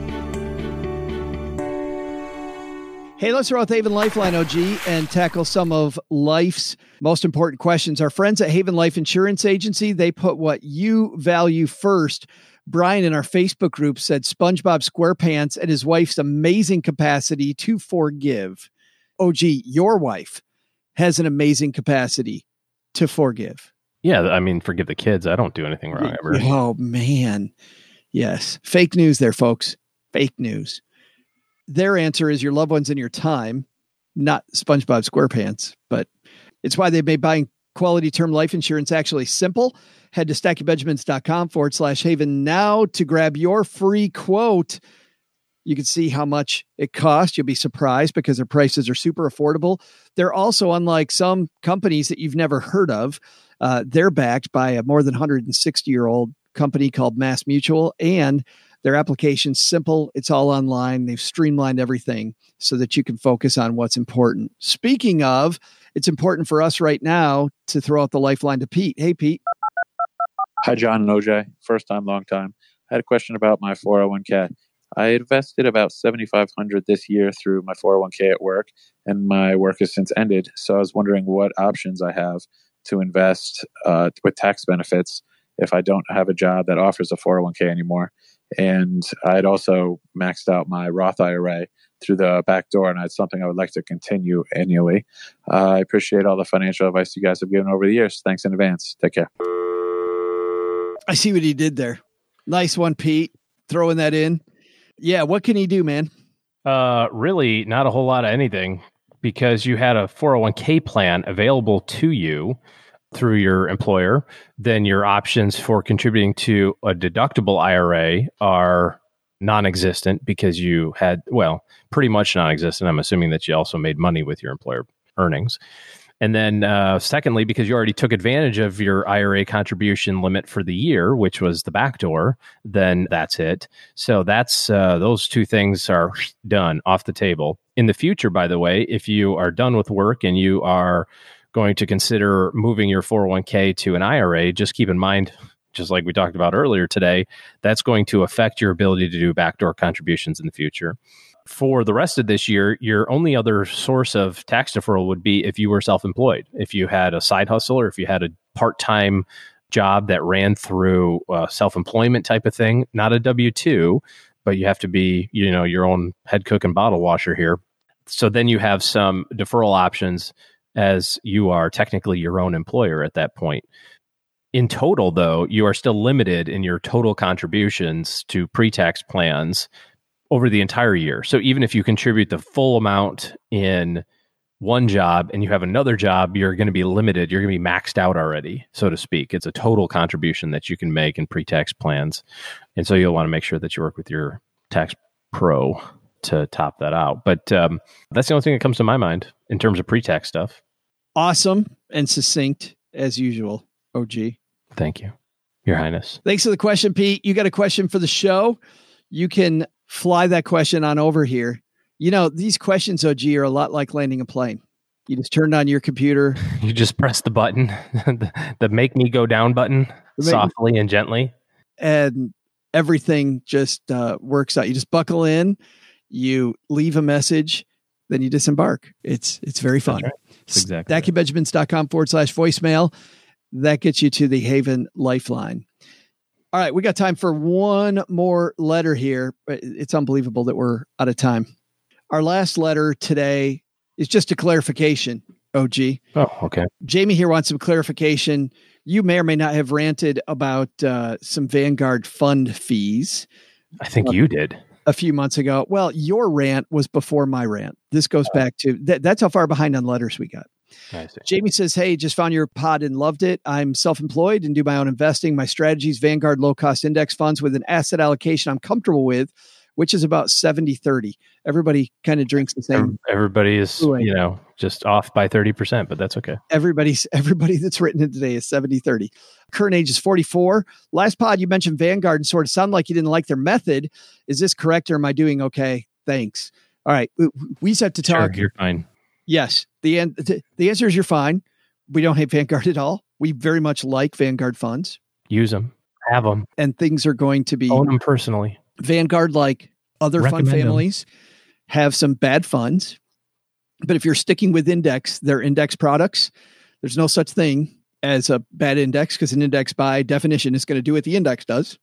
Hey, let's throw out the Haven Lifeline, OG, and tackle some of life's most important questions. Our friends at Haven Life Insurance Agency, they put what you value first. Brian in our Facebook group said SpongeBob SquarePants and his wife's amazing capacity to forgive. OG, your wife has an amazing capacity to forgive. Yeah, I mean, forgive the kids. I don't do anything wrong ever. Oh, man. Yes. Fake news there, folks. Fake news. Their answer is your loved ones and your time, not SpongeBob SquarePants. But it's why they've made buying quality term life insurance actually simple. Head to stackingbenjamins.com/Haven now to grab your free quote. You can see how much it costs. You'll be surprised because their prices are super affordable. They're also, unlike some companies that you've never heard of, they're backed by a more than 160-year-old company called Mass Mutual, and their application's simple. It's all online. They've streamlined everything so that you can focus on what's important. Speaking of, it's important for us right now to throw out the lifeline to Pete. Hey, Pete. Hi, John and OJ. First time, long time. I had a question about my 401k. I invested about $7,500 this year through my 401k at work, and my work has since ended. So I was wondering what options I have to invest with tax benefits if I don't have a job that offers a 401k anymore. And I had also maxed out my Roth IRA through the back door, and it's something I would like to continue annually. I appreciate all the financial advice you guys have given over the years. Thanks in advance. Take care. I see what he did there. Nice one, Pete. Throwing that in. Yeah, what can he do, man? Really, not a whole lot of anything, because you had a 401k plan available to you through your employer. Then your options for contributing to a deductible IRA are non-existent because you had, well, pretty much non-existent. I'm assuming that you also made money with your employer earnings. And then secondly, because you already took advantage of your IRA contribution limit for the year, which was the backdoor, then that's it. So that's those two things are done, off the table. In the future, by the way, if you are done with work and you are going to consider moving your 401k to an IRA, just keep in mind, just like we talked about earlier today, that's going to affect your ability to do backdoor contributions in the future. For the rest of this year, your only other source of tax deferral would be if you were self-employed. If you had a side hustle or if you had a part-time job that ran through self-employment type of thing, not a W-2, but you have to be, your own head cook and bottle washer here. So then you have some deferral options as you are technically your own employer at that point. In total, though, you are still limited in your total contributions to pre-tax plans over the entire year. So even if you contribute the full amount in one job and you have another job, you're going to be limited. You're going to be maxed out already, so to speak. It's a total contribution that you can make in pre-tax plans. And so you'll want to make sure that you work with your tax pro to top that out. But that's the only thing that comes to my mind in terms of pre-tax stuff. Awesome and succinct as usual, OG. Thank you, Your Highness. Thanks for the question, Pete. You got a question for the show? You can fly that question on over here. You know, these questions, OG, are a lot like landing a plane. You just turned on your computer. You just press the button, the make me go down button, softly and gently. And everything just works out. You just buckle in, you leave a message, then you disembark. It's very fun. That's right. That's exactly StackyBenjamins.com/voicemail. That gets you to the Haven Lifeline. All right, we got time for one more letter here. It's unbelievable that we're out of time. Our last letter today is just a clarification, OG. Oh, okay. Jamie here wants some clarification. You may or may not have ranted about some Vanguard fund fees. I think you did. A few months ago. Well, your rant was before my rant. This goes back to, that's how far behind on letters we got. I see. Jamie says, hey, just found your pod and loved it. I'm self-employed and do my own investing. My strategy is Vanguard low-cost index funds with an asset allocation I'm comfortable with, which is about 70-30. Everybody kind of drinks the same. Everybody is, just off by 30%, but that's okay. Everybody that's written in today is 70-30. Current age is 44. Last pod, you mentioned Vanguard and sort of sounded like you didn't like their method. Is this correct or am I doing okay? Thanks. All right. We set to talk. Sure, you're fine. Yes. The answer is you're fine. We don't hate Vanguard at all. We very much like Vanguard funds. Use them. Have them. And things are going to be... Own them personally. Vanguard, like other fund families, have some bad funds. But if you're sticking with their index products, there's no such thing as a bad index because an index by definition is going to do what the index does.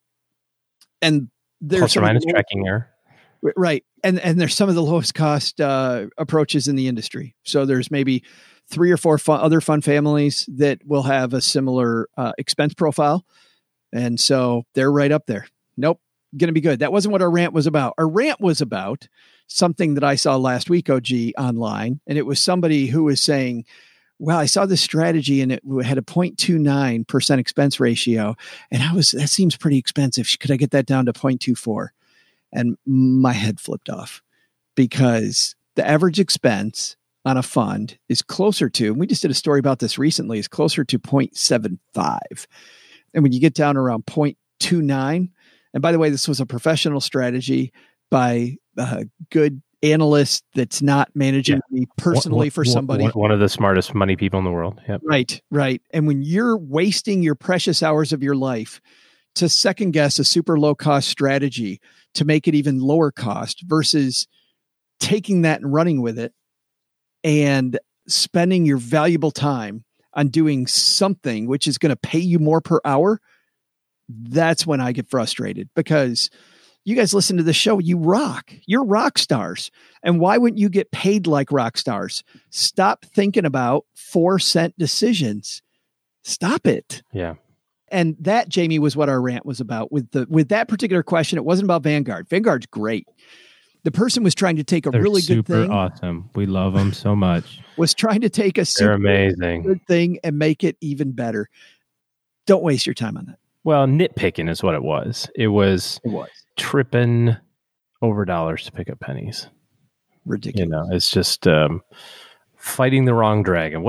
And there's plus or minus tracking error. Right. And there's some of the lowest cost approaches in the industry. So there's maybe 3 or 4 other fund families that will have a similar expense profile. And so they're right up there. Nope. Going to be good. That wasn't what our rant was about. Our rant was about something that I saw last week, OG, online. And it was somebody who was saying, well, I saw this strategy and it had a 0.29% expense ratio. And that seems pretty expensive. Could I get that down to 0.24? And my head flipped off because the average expense on a fund is closer to, and we just did a story about this recently, is closer to 0.75. And when you get down around 0.29, and by the way, this was a professional strategy by a good analyst that's not managing me personally for somebody. One of the smartest money people in the world. Yep. Right. And when you're wasting your precious hours of your life to second guess a super low cost strategy to make it even lower cost versus taking that and running with it and spending your valuable time on doing something which is going to pay you more per hour, that's when I get frustrated because you guys listen to the show. You rock. You're rock stars. And why wouldn't you get paid like rock stars? Stop thinking about 4-cent decisions. Stop it. Yeah. And that, Jamie, was what our rant was about. With that particular question, it wasn't about Vanguard. Vanguard's great. The person was trying to take a really good thing. Super awesome. We love them so much. Was trying to take a super amazing good thing and make it even better. Don't waste your time on that. Well, nitpicking is what it was. It was tripping over dollars to pick up pennies. Ridiculous. It's just fighting the wrong dragon.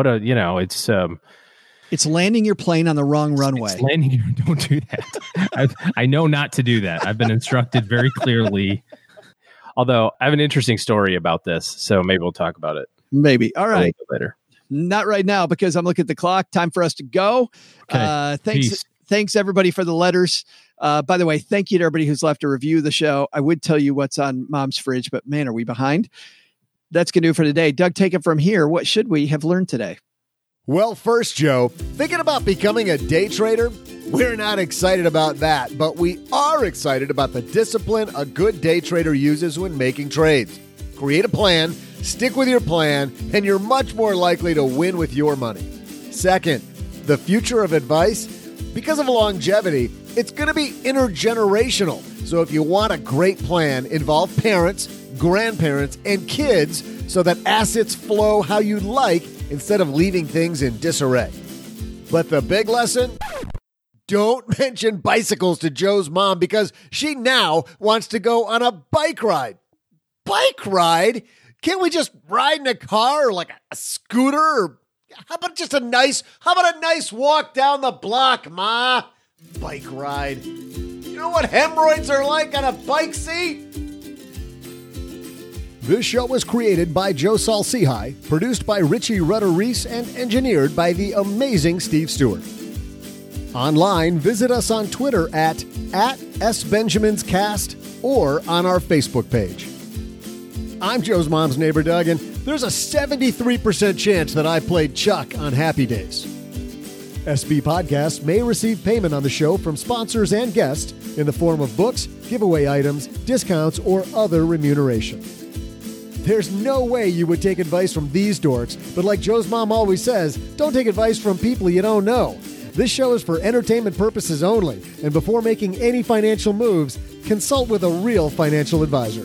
It's landing your plane on the wrong runway. Don't do that. I know not to do that. I've been instructed very clearly. Although I have an interesting story about this, so maybe we'll talk about it. Maybe. All right. Later. Not right now because I'm looking at the clock. Time for us to go. Okay. Thanks everybody for the letters. By the way, thank you to everybody who's left a review of the show. I would tell you what's on Mom's fridge, but man, are we behind? That's going to do it for today. Doug, take it from here. What should we have learned today? Well, first, Joe, thinking about becoming a day trader? We're not excited about that, but we are excited about the discipline a good day trader uses when making trades. Create a plan, stick with your plan, and you're much more likely to win with your money. Second, the future of advice? Because of longevity, it's going to be intergenerational. So if you want a great plan, involve parents, grandparents, and kids so that assets flow how you'd like instead of leaving things in disarray. But the big lesson? Don't mention bicycles to Joe's mom because she now wants to go on a bike ride. Bike ride? Can't we just ride in a car or like a scooter? Or how about a nice walk down the block, Ma? Bike ride. You know what hemorrhoids are like on a bike seat? This show was created by Joe Saul-Sehy, produced by Richie Rutter-Reese, and engineered by the amazing Steve Stewart. Online, visit us on Twitter at SBenjaminsCast or on our Facebook page. I'm Joe's mom's neighbor, Doug, and there's a 73% chance that I played Chuck on Happy Days. SB Podcasts may receive payment on the show from sponsors and guests in the form of books, giveaway items, discounts, or other remuneration. There's no way you would take advice from these dorks, but like Joe's mom always says, don't take advice from people you don't know. This show is for entertainment purposes only, and before making any financial moves, consult with a real financial advisor.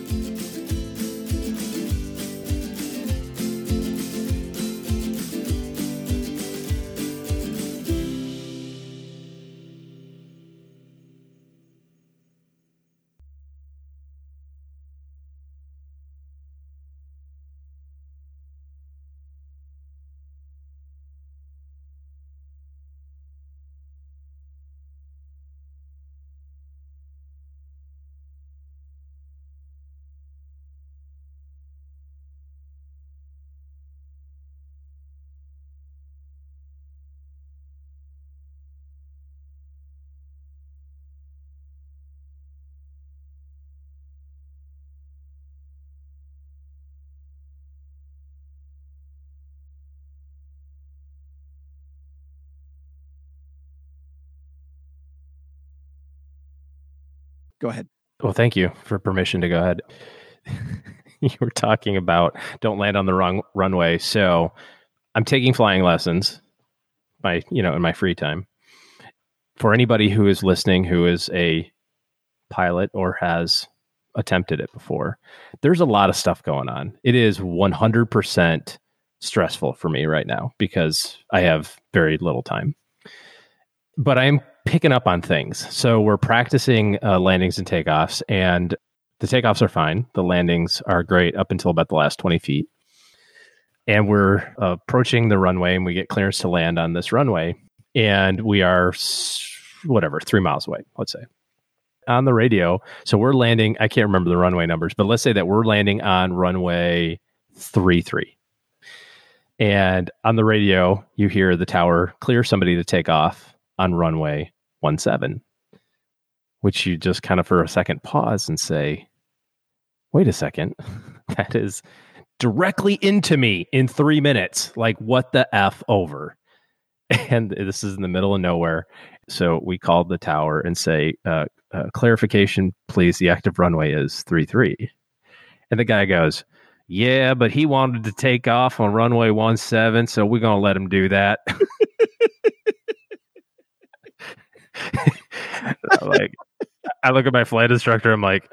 Go ahead. Well, thank you for permission to go ahead. You were talking about don't land on the wrong runway. So I'm taking flying lessons in my free time. For anybody who is listening, who is a pilot or has attempted it before, there's a lot of stuff going on. It is 100% stressful for me right now because I have very little time. But I'm picking up on things. So we're practicing landings and takeoffs, and the takeoffs are fine. The landings are great up until about the last 20 feet. And we're approaching the runway, and we get clearance to land on this runway. And we are, 3 miles away, let's say. On the radio, so we're landing, I can't remember the runway numbers, but let's say that we're landing on runway 33. And on the radio, you hear the tower clear somebody to take off on runway 17, which you just kind of for a second pause and say, wait a second, that is directly into me in 3 minutes. Like, what the F over? And this is in the middle of nowhere. So we called the tower and say, clarification, please. The active runway is 33. And the guy goes, yeah, but he wanted to take off on runway 17, so we're going to let him do that. Like, I look at my flight instructor, I'm like,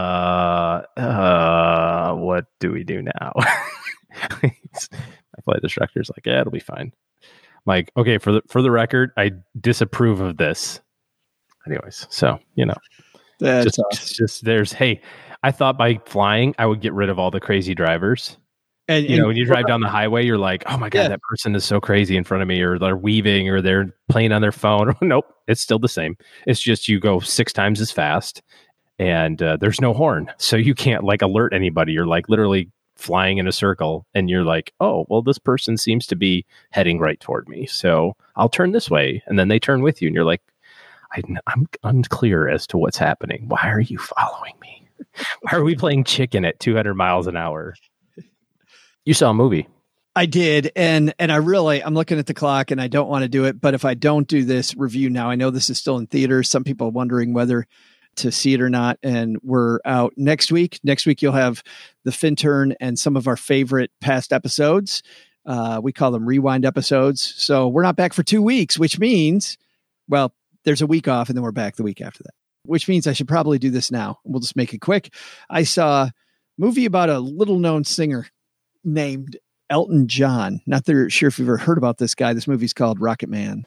what do we do now? My flight instructor's like, yeah, it'll be fine. I'm like, okay, for the record, I disapprove of this. Anyways, so, That's just there's, hey, I thought by flying, I would get rid of all the crazy drivers. And when you drive down the highway, you're like, oh my God, that person is so crazy in front of me, or they're weaving, or they're playing on their phone. Nope, it's still the same. It's just you go 6 times as fast, and there's no horn. So you can't like alert anybody. You're like literally flying in a circle, and you're like, oh, well, this person seems to be heading right toward me. So I'll turn this way. And then they turn with you, and you're like, I'm unclear as to what's happening. Why are you following me? Why are we playing chicken at 200 miles an hour? You saw a movie. I did. And I'm looking at the clock and I don't want to do it. But if I don't do this review now, I know this is still in theaters. Some people are wondering whether to see it or not. And we're out next week. Next week, you'll have the Fin Turn and some of our favorite past episodes. We call them rewind episodes. So we're not back for 2 weeks, which means, well, there's a week off, and then we're back the week after that, which means I should probably do this now. We'll just make it quick. I saw a movie about a little-known singer named Elton John. Not that sure if you've ever heard about this guy. This movie's called Rocket Man.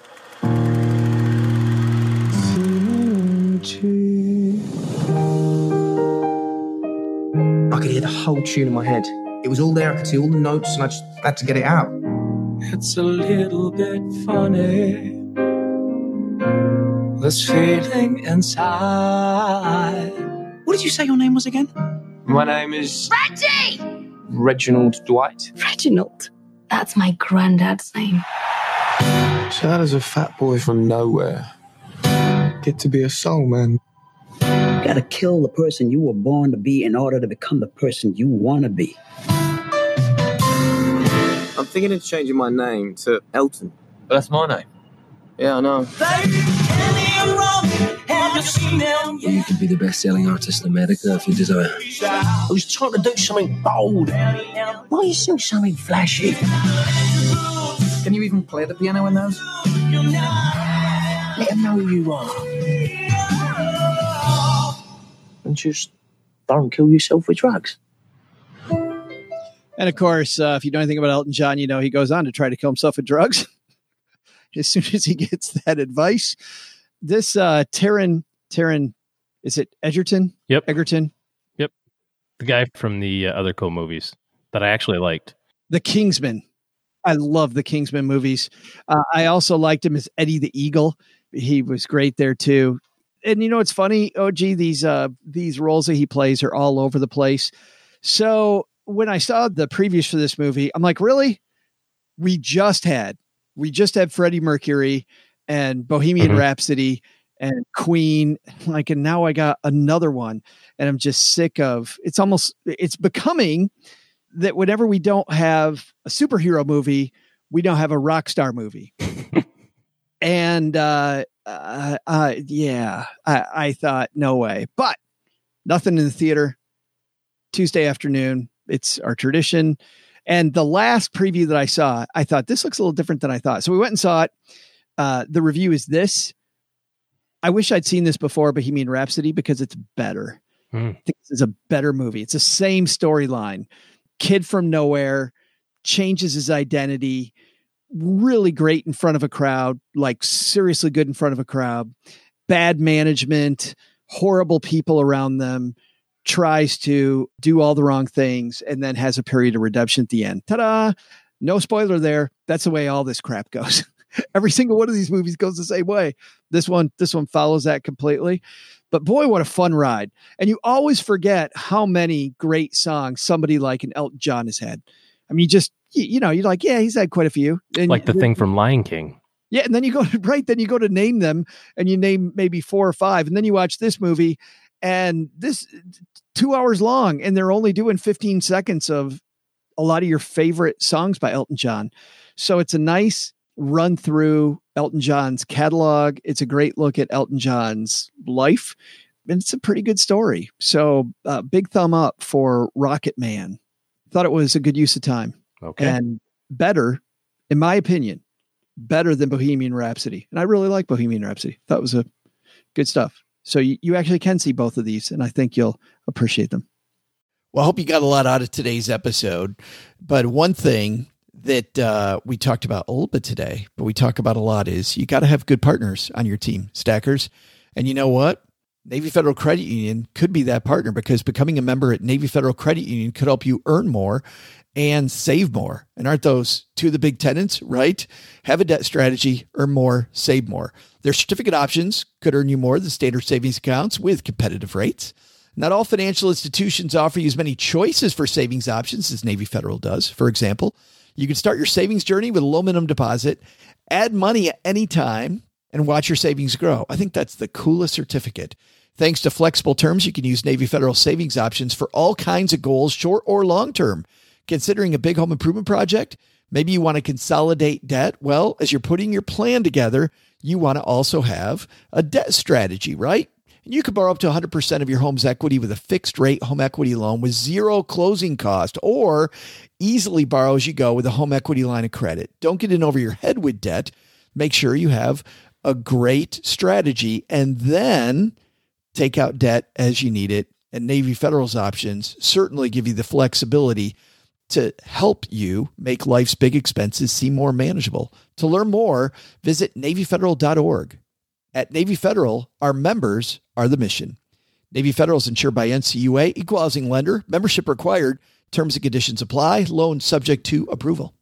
I could hear the whole tune in my head. It was all there. I could see all the notes, and I just had to get it out. It's a little bit funny, this feeling inside. What did you say your name was again? My name is Reggie! Reginald Dwight. Reginald? That's my granddad's name. So how does a fat boy from nowhere get to be a soul man? You gotta kill the person you were born to be in order to become the person you want to be. I'm thinking of changing my name to Elton. But that's my name. Yeah, I know. You could be the best-selling artist in America if you desire. I was trying to do something bold. Why are you still something flashy? Can you even play the piano in those? Let them know who you are. And just don't kill yourself with drugs. And of course, if you know anything about Elton John, you know he goes on to try to kill himself with drugs as soon as he gets that advice. This Taron, is it Egerton? Yep. Egerton? Yep. The guy from the other cool movies that I actually liked. The Kingsman. I love the Kingsman movies. I also liked him as Eddie the Eagle. He was great there too. And you know, it's funny, OG, these roles that he plays are all over the place. So when I saw the previews for this movie, I'm like, really? We just had Freddie Mercury and Bohemian Rhapsody and Queen, like, and now I got another one, and I'm just sick of, it's becoming that whenever we don't have a superhero movie, we don't have a rock star movie. And, I thought, no way, but nothing in the theater Tuesday afternoon. It's our tradition. And the last preview that I saw, I thought this looks a little different than I thought. So we went and saw it. The review is this. I wish I'd seen this before Bohemian Rhapsody because it's better. I think this is a better movie. It's the same storyline. Kid from nowhere changes his identity. Really great in front of a crowd, like seriously good in front of a crowd. Bad management, horrible people around them. Tries to do all the wrong things and then has a period of redemption at the end. Ta-da! No spoiler there. That's the way all this crap goes. Every single one of these movies goes the same way. This one follows that completely. But boy, what a fun ride. And you always forget how many great songs somebody like an Elton John has had. I mean, you're like, yeah, he's had quite a few. And like the thing from Lion King. Yeah. And then you go to name them and you name maybe 4 or 5. And then you watch this movie and this 2 hours long, and they're only doing 15 seconds of a lot of your favorite songs by Elton John. So it's a nice run through Elton John's catalog. It's a great look at Elton John's life, and it's a pretty good story. So big thumb up for Rocket Man. Thought it was a good use of time. Okay. And better, in my opinion, better than Bohemian Rhapsody. And I really like Bohemian Rhapsody. That was a good stuff. So you actually can see both of these, and I think you'll appreciate them. Well, I hope you got a lot out of today's episode. But one thing that we talked about a little bit today, but we talk about a lot, is you got to have good partners on your team, stackers. And you know what? Navy Federal Credit Union could be that partner, because becoming a member at Navy Federal Credit Union could help you earn more and save more. And aren't those two of the big tenets, right? Have a debt strategy, earn more, save more. Their certificate options could earn you more than standard savings accounts with competitive rates. Not all financial institutions offer you as many choices for savings options as Navy Federal does. For example, you can start your savings journey with a low minimum deposit, add money at any time, and watch your savings grow. I think that's the coolest certificate. Thanks to flexible terms, you can use Navy Federal savings options for all kinds of goals, short or long term. Considering a big home improvement project? Maybe you want to consolidate debt. Well, as you're putting your plan together, you want to also have a debt strategy, right? And you could borrow up to 100% of your home's equity with a fixed rate home equity loan with zero closing cost, or easily borrow as you go with a home equity line of credit. Don't get in over your head with debt. Make sure you have a great strategy, and then take out debt as you need it. And Navy Federal's options certainly give you the flexibility to help you make life's big expenses seem more manageable. To learn more, visit NavyFederal.org. At Navy Federal, our members are the mission. Navy Federal is insured by NCUA, equal housing lender, membership required, terms and conditions apply, loan subject to approval.